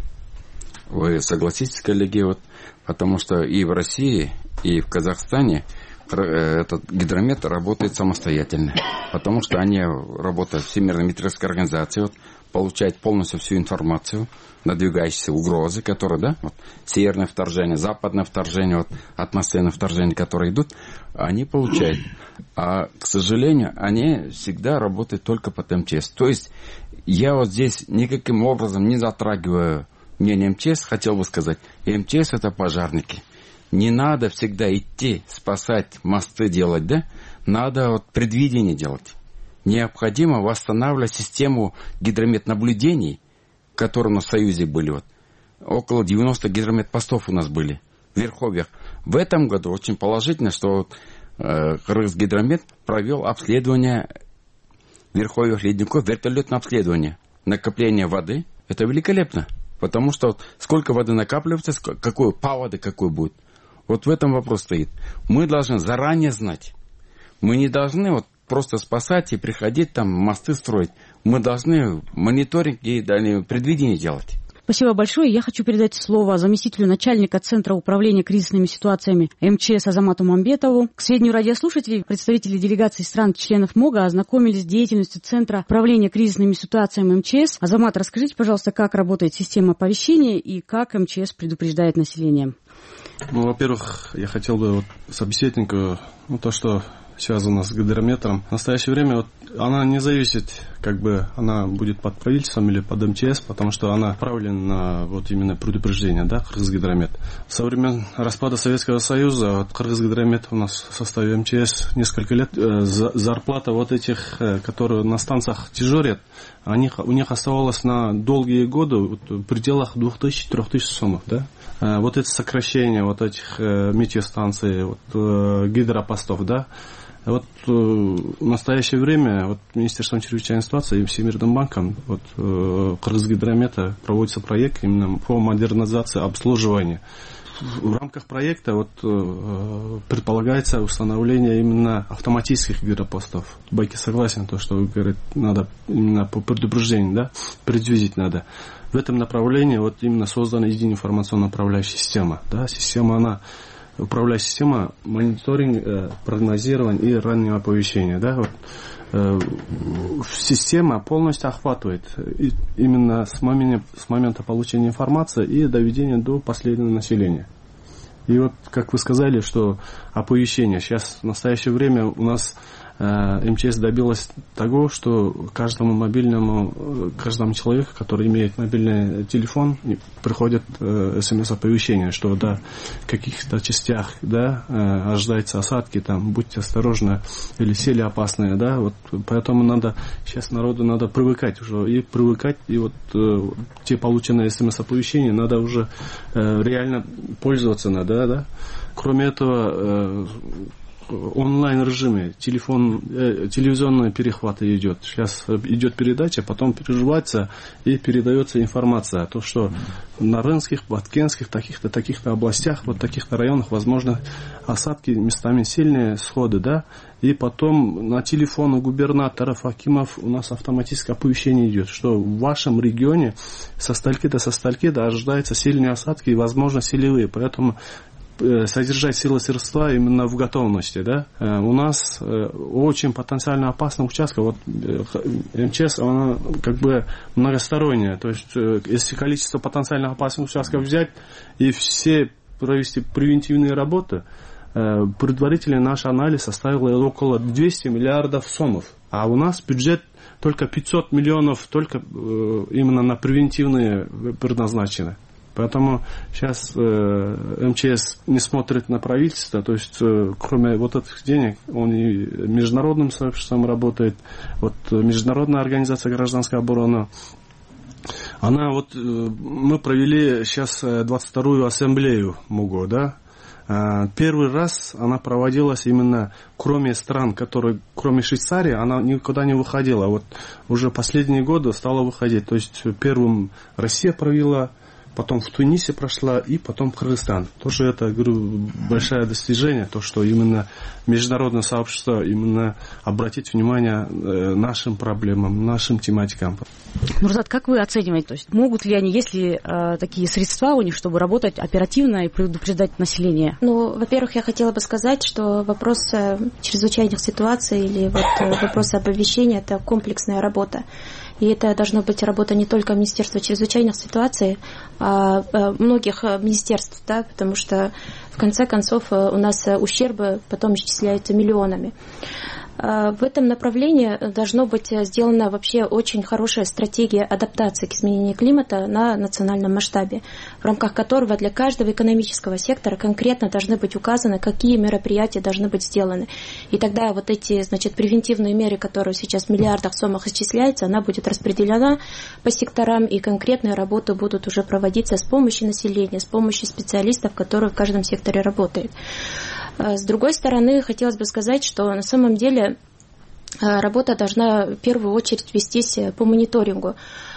[SPEAKER 19] Вы согласитесь, коллеги, вот, потому что и в России, и в Казахстане этот гидромет работает самостоятельно. Потому что они работают в Всемирной метеорологической организации, вот, получают полностью всю информацию, надвигающиеся угрозы, которые, да, вот, северное вторжение, западное вторжение, вот, атмосферное вторжение, которые идут, они получают. А, к сожалению, они всегда работают только под МЧС. То есть, я вот здесь никаким образом не затрагиваю мнение МЧС, хотел бы сказать, МЧС это пожарники. Не надо всегда идти спасать, мосты делать, да? Надо вот предвидение делать. Необходимо восстанавливать систему гидрометнаблюдений, которые у нас в Союзе были. Вот. Около 90 гидрометпостов у нас были в верховьях. В этом году очень положительно, что Кыргызгидромет провел обследование верховьев ледников, вертолетное обследование. Накопление воды. Это великолепно. Потому что сколько воды накапливается, какой паводок какой будет. Вот в этом вопрос стоит. Мы должны заранее знать. Мы не должны вот просто спасать и приходить там мосты строить. Мы должны мониторинг и предвидение делать.
[SPEAKER 12] Спасибо большое. Я хочу передать слово заместителю начальника Центра управления кризисными ситуациями МЧС Азамату Мамбетову. К сведению радиослушателей, представители делегаций стран-членов МОГА ознакомились с деятельностью Центра управления кризисными ситуациями МЧС. Азамат, расскажите, пожалуйста, как работает система оповещения и как МЧС предупреждает население.
[SPEAKER 2] Ну, во-первых, я хотел бы вот собеседнику, то, что связано с гидрометром. В настоящее время вот, она не зависит, она будет под правительством или под МЧС, потому что она направлена на вот именно предупреждение, да, Кыргызгидромет. Со времен распада Советского Союза вот, Кыргызгидромет у нас в составе МЧС несколько лет. Зарплата вот этих, которые на станциях дежурят, у них оставалось на долгие годы вот, в пределах 2000-3000 сомов, да. Вот это сокращение вот этих метеостанций, вот, гидропостов, да. Вот в настоящее время вот, Министерством чрезвычайной ситуации и Всемирным банком вот, Кыргызгидромета проводится проект именно по модернизации обслуживания. В рамках проекта вот, предполагается установление именно автоматических гидропостов. Байки согласен, то, что вы говорите, надо именно по предупреждению, да, предвидеть надо. В этом направлении вот именно создана единая информационно-управляющая система. Да, управляющая система мониторинг, прогнозирование и раннего оповещения. Да, вот, система полностью охватывает именно с момента получения информации и доведения до последнего населения. И вот, как вы сказали, что оповещение. Сейчас в настоящее время у нас МЧС добилась того, что каждому человеку, который имеет мобильный телефон, приходит СМС-оповещение, что да, в каких-то частях да, ожидаются осадки, там, будьте осторожны, или сели опасные, да, вот, поэтому сейчас народу надо привыкать уже, и вот те полученные СМС-оповещения надо уже реально пользоваться надо, да. Кроме этого, онлайн-режиме, телевизионные перехваты идет. Сейчас идет передача, потом переживается и передается информация. То, что на Рынских, Баткенских, таких-то областях, вот таких-то районах, возможно, осадки, местами сильные сходы, да, и потом на телефоны губернаторов, акимов у нас автоматическое оповещение идет, что в вашем регионе со стальки-то ожидаются сильные осадки и, возможно, селевые. Поэтому содержать силы средства именно в готовности, да. У нас очень потенциально опасный участок. Вот МЧС, она многосторонняя. То есть, если количество потенциально опасных участков взять и все провести превентивные работы, предварительный наш анализ составил около 200 миллиардов сомов. А у нас бюджет только 500 миллионов только именно на превентивные предназначены. Поэтому сейчас МЧС не смотрит на правительство, то есть кроме вот этих денег, он и международным сообществом работает, вот Международная организация гражданской обороны. Мы провели сейчас 22-ю ассамблею МУГО, да, Первый раз она проводилась именно кроме стран, кроме Швейцарии, она никуда не выходила. Вот уже последние годы стала выходить. То есть первым Россия провела, потом в Тунисе прошла и потом Кыргызстан. Тоже это, говорю, большое достижение, то, что именно международное сообщество именно обратит внимание нашим проблемам, нашим тематикам.
[SPEAKER 12] Нурзат, как вы оцениваете, то есть могут ли они, есть ли такие средства у них, чтобы работать оперативно и предупреждать население?
[SPEAKER 3] Ну, во-первых, я хотела бы сказать, что вопрос чрезвычайных ситуаций или вопрос оповещения – это комплексная работа. И это должна быть работа не только Министерства чрезвычайных ситуаций, а многих министерств, да, потому что в конце концов у нас ущербы потом исчисляются миллионами. В этом направлении должна быть сделана вообще очень хорошая стратегия адаптации к изменению климата на национальном масштабе, в рамках которого для каждого экономического сектора конкретно должны быть указаны, какие мероприятия должны быть сделаны. И тогда вот эти, превентивные меры, которые сейчас в миллиардах суммах исчисляются, она будет распределена по секторам, и конкретные работы будут уже проводиться с помощью населения, с помощью специалистов, которые в каждом секторе работают. С другой стороны, хотелось бы сказать, что на самом деле работа должна в первую очередь вестись по мониторингу,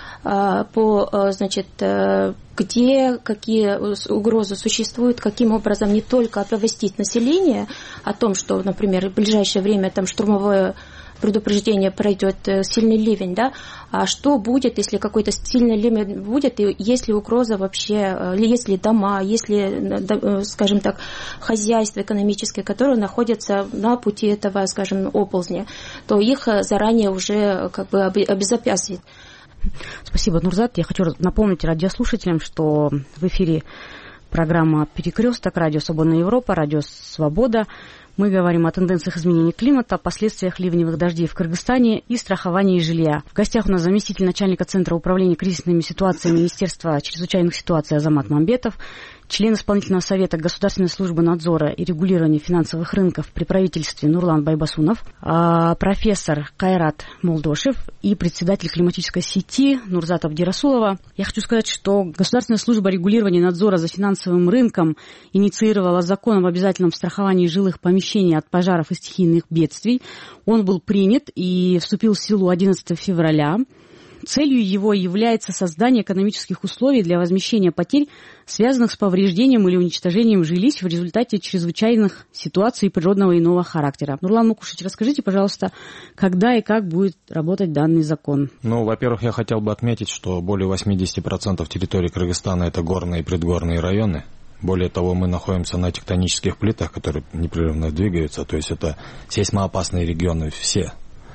[SPEAKER 3] где какие угрозы существуют, каким образом не только оповестить население о том, что, например, в ближайшее время там штурмовое предупреждение пройдет сильный ливень, да, а что будет, если какой-то сильный ливень будет, и есть ли угроза вообще, есть ли дома, есть ли, скажем так, хозяйства экономические, которые находятся на пути этого, оползня, то их заранее уже обезопасить.
[SPEAKER 12] Спасибо, Нурзат. Я хочу напомнить радиослушателям, что в эфире программа «Перекресток», радио «Свободная Европа», радио «Свобода». Мы говорим о тенденциях изменения климата, последствиях ливневых дождей в Кыргызстане и страховании жилья. В гостях у нас заместитель начальника Центра управления кризисными ситуациями Министерства чрезвычайных ситуаций Азамат Мамбетов, член исполнительного совета Государственной службы надзора и регулирования финансовых рынков при правительстве Нурлан Байбасунов, профессор Кайрат Молдошев и председатель климатической сети Нурзат Абдирасулова. Я хочу сказать, что Государственная служба регулирования надзора за финансовым рынком инициировала закон об обязательном страховании жилых помещений от пожаров и стихийных бедствий. Он был принят и вступил в силу 11 февраля. Целью его является создание экономических условий для возмещения потерь, связанных с повреждением или уничтожением жилищ в результате чрезвычайных ситуаций природного и иного характера. Нурлан Мукушич, расскажите, пожалуйста, когда и как будет работать данный закон?
[SPEAKER 10] Во-первых, я хотел бы отметить, что более 80% территории Кыргызстана – это горные и предгорные районы. Более того, мы находимся на тектонических плитах, которые непрерывно двигаются, то есть это сейсмоопасные регионы, все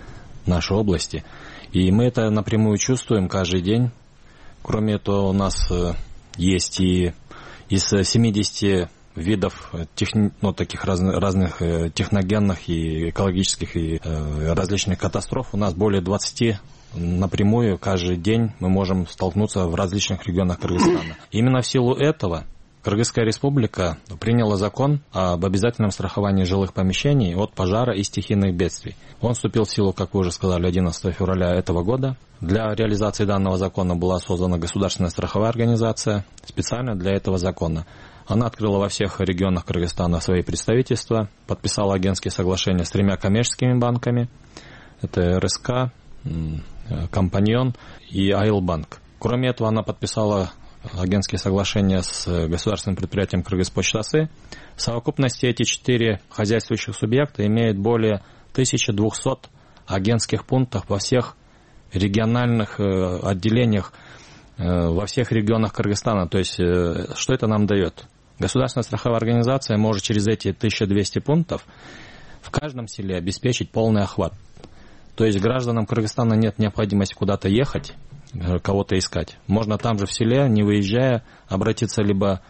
[SPEAKER 10] наши области. И мы это напрямую чувствуем каждый день. Кроме этого, у нас есть и из 70 видов таких разных техногенных и экологических и различных катастроф, у нас более 20 напрямую каждый день мы можем столкнуться в различных регионах Кыргызстана. Именно в силу этого Кыргызская республика приняла закон об обязательном страховании жилых помещений от пожара и стихийных бедствий. Он вступил в силу, как вы уже сказали, 11 февраля этого года. Для реализации данного закона была создана государственная страховая организация специально для этого закона. Она открыла во всех регионах Кыргызстана свои представительства, подписала агентские соглашения с 3 коммерческими банками. Это РСК, Компаньон и Айлбанк. Кроме этого, она подписала агентские соглашения с государственным предприятием Кыргызпочта-Сы. В совокупности эти 4 хозяйствующих субъекта имеют более 1200 агентских пунктов во всех региональных отделениях, во всех регионах Кыргызстана. То есть, что это нам дает? Государственная страховая организация может через эти 1200 пунктов в каждом селе обеспечить полный охват. То есть, гражданам Кыргызстана нет необходимости куда-то ехать, кого-то искать. Можно там же в селе, не выезжая, обратиться либо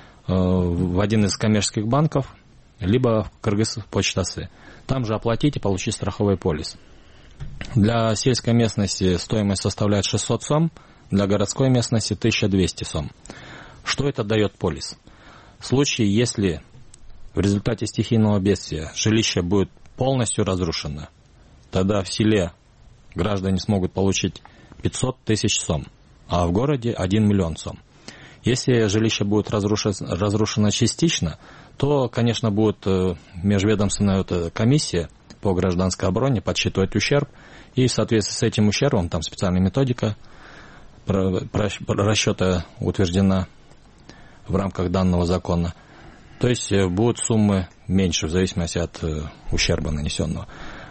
[SPEAKER 10] в один из коммерческих банков, либо в Кыргызпочта-Сы. Там же оплатить и получить страховой полис. Для сельской местности стоимость составляет 600 сом, для городской местности 1200 сом. Что это дает полис? В случае, если в результате стихийного бедствия жилище будет полностью разрушено, тогда в селе граждане смогут получить 500 тысяч сом, а в городе 1 миллион сом.
[SPEAKER 5] Если жилище будет разрушено частично, то, конечно, будет межведомственная комиссия по гражданской обороне подсчитывать ущерб, и в соответствии с этим ущербом, там специальная методика расчета утверждена в рамках данного закона. То есть будут суммы меньше в зависимости от ущерба нанесенного.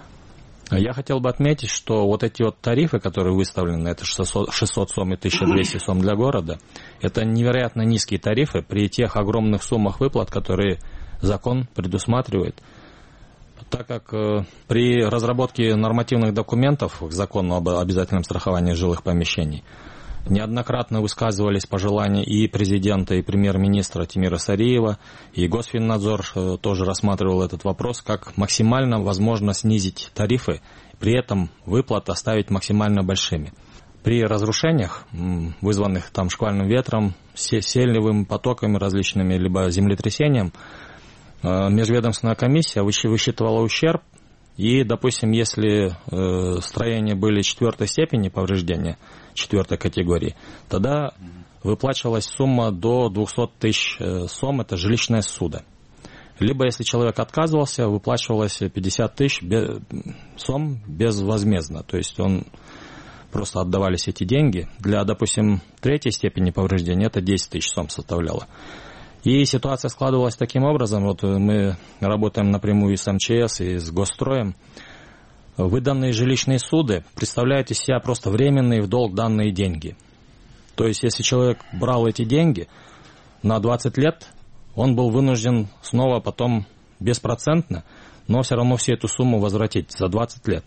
[SPEAKER 5] Я хотел бы отметить, что вот эти вот тарифы, которые выставлены, это 600 сом и 1200 сом для города, это невероятно низкие тарифы при тех огромных суммах выплат, которые закон предусматривает. Так как при разработке нормативных документов к закону об обязательном страховании жилых помещений неоднократно высказывались пожелания и президента, и премьер-министра Тимира Сариева, и Госфиннадзор тоже рассматривал этот вопрос, как максимально возможно снизить тарифы, при этом выплаты оставить максимально большими. При разрушениях, вызванных там шквальным ветром, сельвовыми потоками различными, либо землетрясением, межведомственная комиссия высчитывала ущерб, и, допустим, если строения были 4-й степени повреждения, 4-й категории, тогда выплачивалась сумма до 200 тысяч сом, это жилищная ссуда. Либо, если человек отказывался, выплачивалось 50 тысяч сом безвозмездно, то есть просто отдавались эти деньги. Для, допустим, 3-й степени повреждения это 10 тысяч сом составляло. И ситуация складывалась таким образом, вот мы работаем напрямую и с МЧС, и с Госстроем. Выданные жилищные суды представляют из себя просто временные в долг данные деньги. То есть, если человек брал эти деньги на 20 лет, он был вынужден снова потом беспроцентно, но все равно всю эту сумму возвратить за 20 лет.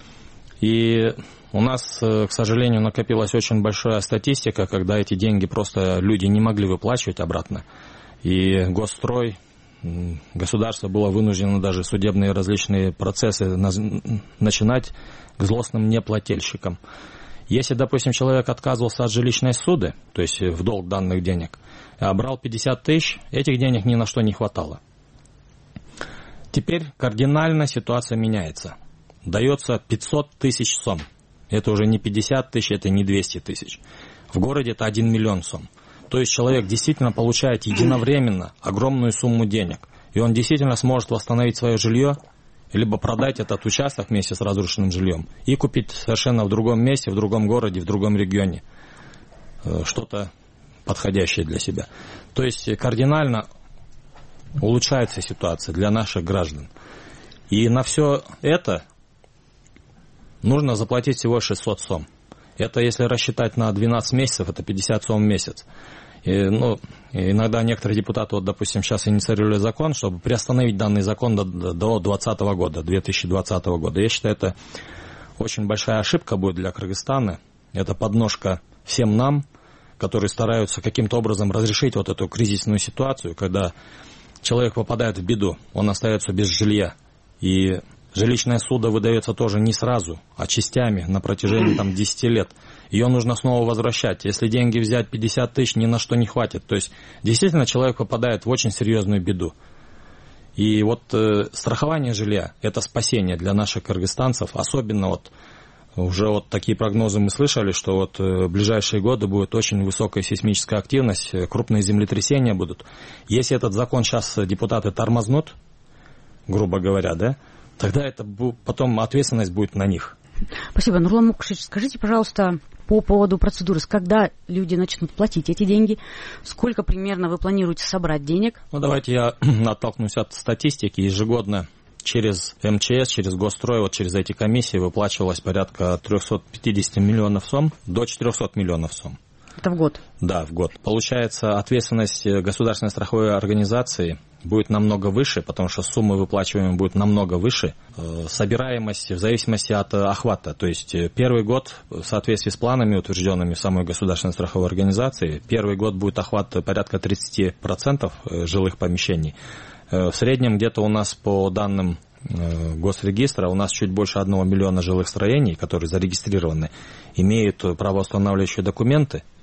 [SPEAKER 5] И у нас, к сожалению, накопилась очень большая статистика, когда эти деньги просто люди не могли выплачивать обратно. И Госстрой, государство было вынуждено даже судебные различные процессы начинать к злостным неплательщикам. Если, допустим, человек отказывался от жилищной ссуды, то есть в долг данных денег, а брал 50 тысяч, этих денег ни на что не хватало. Теперь кардинально ситуация меняется. Дается 500 тысяч сом. Это уже не 50 тысяч, это не 200 тысяч. В городе это 1 миллион сом. То есть человек действительно получает единовременно огромную сумму денег. И он действительно сможет восстановить свое жилье, либо продать этот участок вместе с разрушенным жильем и купить совершенно в другом месте, в другом городе, в другом регионе что-то подходящее для себя. То есть кардинально улучшается ситуация для наших граждан. И на все это нужно заплатить всего 600 сом. Это если рассчитать на 12 месяцев, это 50 сом в месяц. И, иногда некоторые депутаты, допустим, сейчас инициировали закон, чтобы приостановить данный закон до 2020 года, 2020 года. Я считаю, это очень большая ошибка будет для Кыргызстана. Это подножка всем нам, которые стараются каким-то образом разрешить вот эту кризисную ситуацию, когда человек попадает в беду, он остается без жилья. И жилищная ссуда выдается тоже не сразу, а частями на протяжении 10 лет. Ее нужно снова возвращать. Если деньги взять 50 тысяч, ни на что не хватит. То есть, действительно, человек попадает в очень серьезную беду. И вот страхование жилья – это спасение для наших кыргызстанцев. Особенно уже такие прогнозы мы слышали, что в ближайшие годы будет очень высокая сейсмическая активность, крупные землетрясения будут. Если этот закон сейчас депутаты тормознут, грубо говоря, да, тогда это потом ответственность будет на них.
[SPEAKER 12] Спасибо. Нурлан Мукшич, скажите, пожалуйста, по поводу процедуры, когда люди начнут платить эти деньги, сколько примерно вы планируете собрать денег?
[SPEAKER 5] Давайте я оттолкнусь от статистики. Ежегодно через МЧС, через Госстрой, через эти комиссии выплачивалось порядка 350 миллионов сом до 400 миллионов сом.
[SPEAKER 12] Это в год? Да,
[SPEAKER 5] в год. Получается, ответственность государственной страховой организации будет намного выше, потому что суммы выплачиваемые будут намного выше. Собираемость в зависимости от охвата. То есть первый год в соответствии с планами, утвержденными в самой государственной страховой организации, первый год будет охват порядка 30% жилых помещений. В среднем где-то у нас по данным Госрегистра у нас чуть больше 1 миллиона жилых строений, которые зарегистрированы, имеют правоустанавливающие документы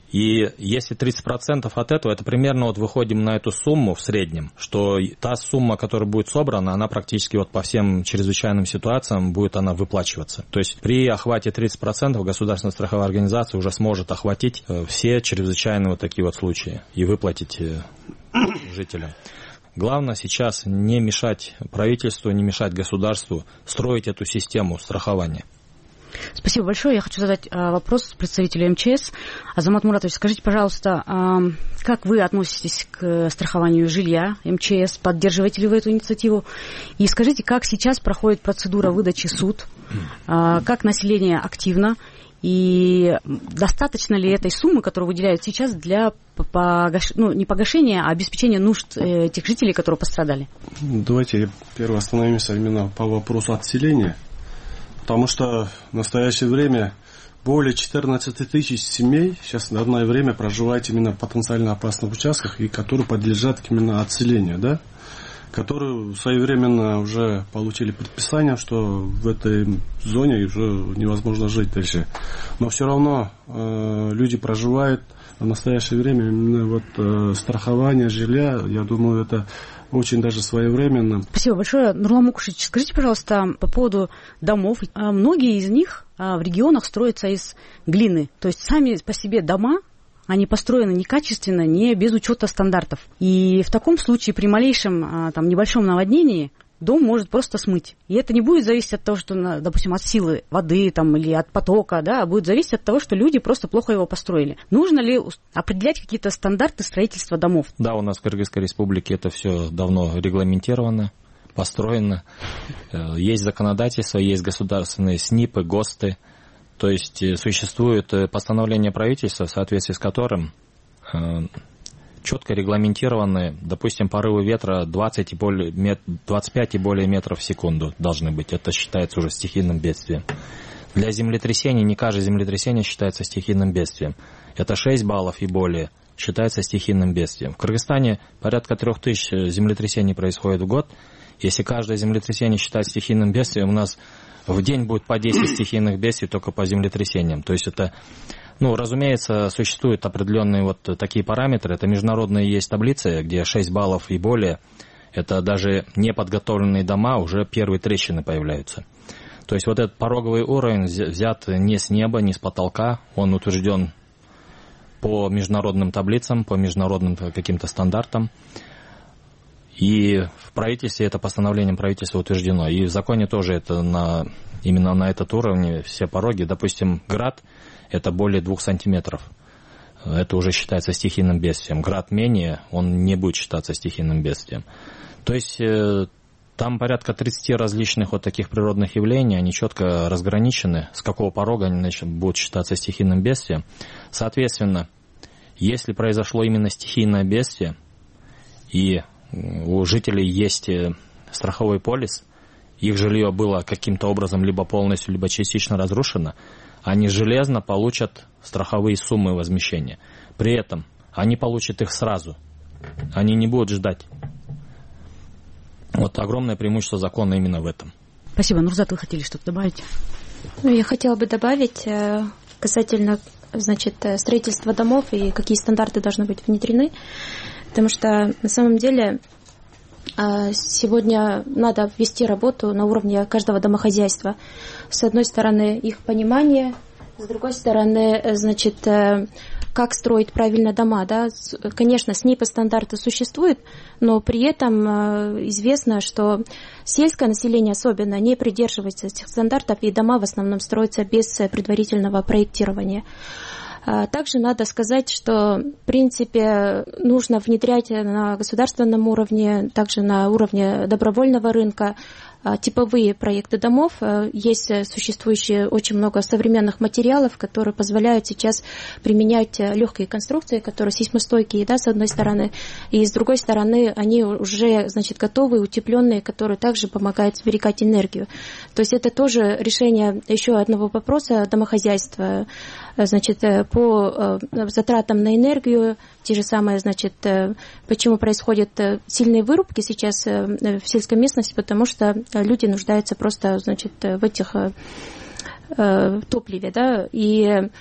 [SPEAKER 5] И если 30% от этого, это примерно вот выходим на эту сумму в среднем, что та сумма, которая будет собрана, она практически вот по всем чрезвычайным ситуациям будет она выплачиваться. То есть при охвате 30% государственная страховая организация уже сможет охватить все чрезвычайные вот такие вот случаи и выплатить жителям. Главное сейчас не мешать правительству, не мешать государству строить эту систему страхования.
[SPEAKER 12] Спасибо большое. Я хочу задать вопрос представителю МЧС. Азамат Муратович, скажите, пожалуйста, как вы относитесь к страхованию жилья МЧС? Поддерживаете ли вы эту инициативу? И скажите, как сейчас проходит процедура выдачи СУД? Как население активно? И достаточно ли этой суммы, которую выделяют сейчас для не погашения, а обеспечения нужд тех жителей, которые пострадали?
[SPEAKER 2] Давайте первым остановимся именно по вопросу отселения. Потому что в настоящее время более 14 тысяч семей сейчас на одно время проживают именно в потенциально опасных участках, и которые подлежат именно отселению, да? Которые своевременно уже получили предписание, что в этой зоне уже невозможно жить дальше. Но все равно люди проживают в настоящее время именно вот страхование жилья, я думаю, это очень даже своевременно.
[SPEAKER 12] Спасибо большое. Нурлан Мукушевич, скажите, пожалуйста, по поводу домов. Многие из них в регионах строятся из глины. То есть сами по себе дома, они построены некачественно, не без учета стандартов. И в таком случае при малейшем небольшом наводнении дом может просто смыть. И это не будет зависеть от того, что, допустим, от силы воды или от потока, да, а будет зависеть от того, что люди просто плохо его построили. Нужно ли определять какие-то стандарты строительства домов?
[SPEAKER 5] Да, у нас в Кыргызской республике это все давно регламентировано, построено. Есть законодательство, есть государственные СНИПы, ГОСТы. То есть существует постановление правительства, в соответствии с которым четко регламентированы, допустим, порывы ветра 25 и более метров в секунду должны быть. Это считается уже стихийным бедствием. Для землетрясений не каждое землетрясение считается стихийным бедствием. Это 6 баллов и более считается стихийным бедствием. В Кыргызстане порядка 3000 землетрясений происходит в год. Если каждое землетрясение считать стихийным бедствием, у нас в день будет по 10 стихийных бедствий только по землетрясениям. То есть это... разумеется, существуют определенные вот такие параметры. Это международные есть таблицы, где 6 баллов и более. Это даже неподготовленные дома, уже первые трещины появляются. То есть вот этот пороговый уровень взят не с неба, не с потолка. Он утвержден по международным таблицам, по международным каким-то стандартам. И в правительстве это постановлением правительства утверждено. И в законе тоже это именно на этот уровень все пороги. Допустим, град – это более 2 сантиметров. Это уже считается стихийным бедствием. Град менее, он не будет считаться стихийным бедствием. То есть там порядка 30 различных вот таких природных явлений, они четко разграничены, с какого порога они будут считаться стихийным бедствием. Соответственно, если произошло именно стихийное бедствие, и у жителей есть страховой полис, их жилье было каким-то образом либо полностью, либо частично разрушено, они железно получат страховые суммы возмещения. При этом они получат их сразу. Они не будут ждать. Вот огромное преимущество закона именно в этом.
[SPEAKER 12] Спасибо. Нурзат, вы хотели что-то добавить?
[SPEAKER 3] Я хотела бы добавить касательно строительства домов и какие стандарты должны быть внедрены. Потому что на самом деле сегодня надо вести работу на уровне каждого домохозяйства. С одной стороны, их понимание, с другой стороны, как строить правильно дома. Да? Конечно, СНИПы стандарты существуют, но при этом известно, что сельское население особенно не придерживается этих стандартов, и дома в основном строятся без предварительного проектирования. Также надо сказать, что, в принципе, нужно внедрять на государственном уровне, также на уровне добровольного рынка типовые проекты домов. Есть существующие очень много современных материалов, которые позволяют сейчас применять легкие конструкции, которые сейсмостойкие, да, с одной стороны, и с другой стороны они уже, готовые, утепленные, которые также помогают сберегать энергию. То есть это тоже решение еще одного вопроса домохозяйства, по затратам на энергию, те же самые, почему происходят сильные вырубки сейчас в сельской местности, потому что люди нуждаются просто, в этих топливе, да, и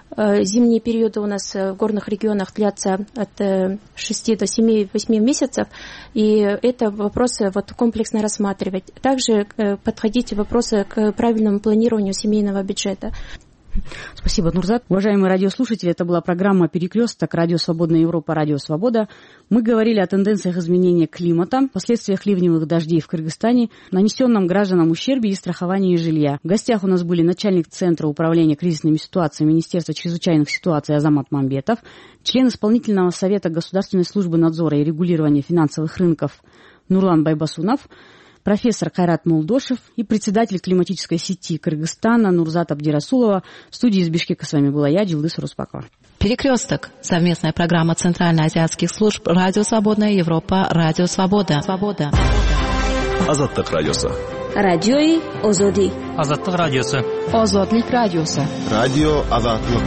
[SPEAKER 3] Зимние периоды у нас в горных регионах длятся от 6 до 7-8 месяцев, и это вопросы комплексно рассматривать. Также подходить вопросы к правильному планированию семейного бюджета.
[SPEAKER 12] Спасибо, Нурзат. Уважаемые радиослушатели, это была программа «Перекресток», Радио Свободная Европа, Радио Свобода. Мы говорили о тенденциях изменения климата, последствиях ливневых дождей в Кыргызстане, нанесенном гражданам ущербе и страховании жилья. В гостях у нас были начальник Центра управления кризисными ситуациями Министерства чрезвычайных ситуаций Азамат Мамбетов, член Исполнительного совета Государственной службы надзора и регулирования финансовых рынков Нурлан Байбасунов, профессор Кайрат Молдошев и председатель климатической сети Кыргызстана Нурзат Абдирасулова. В студии из Бишкека с вами была я, Джилдыс Руспакова.
[SPEAKER 16] «Перекресток» — совместная программа Центральноазиатских служб «Радио Свободная Европа», «Радио Свобода».
[SPEAKER 18] Азаттык радиосу.
[SPEAKER 17] Радиои Озоди.
[SPEAKER 18] Азаттык радиосу.
[SPEAKER 16] Озодлик радиосу.
[SPEAKER 18] Радио Азаттык.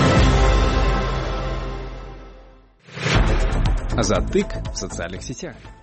[SPEAKER 15] Азаттык в социальных сетях.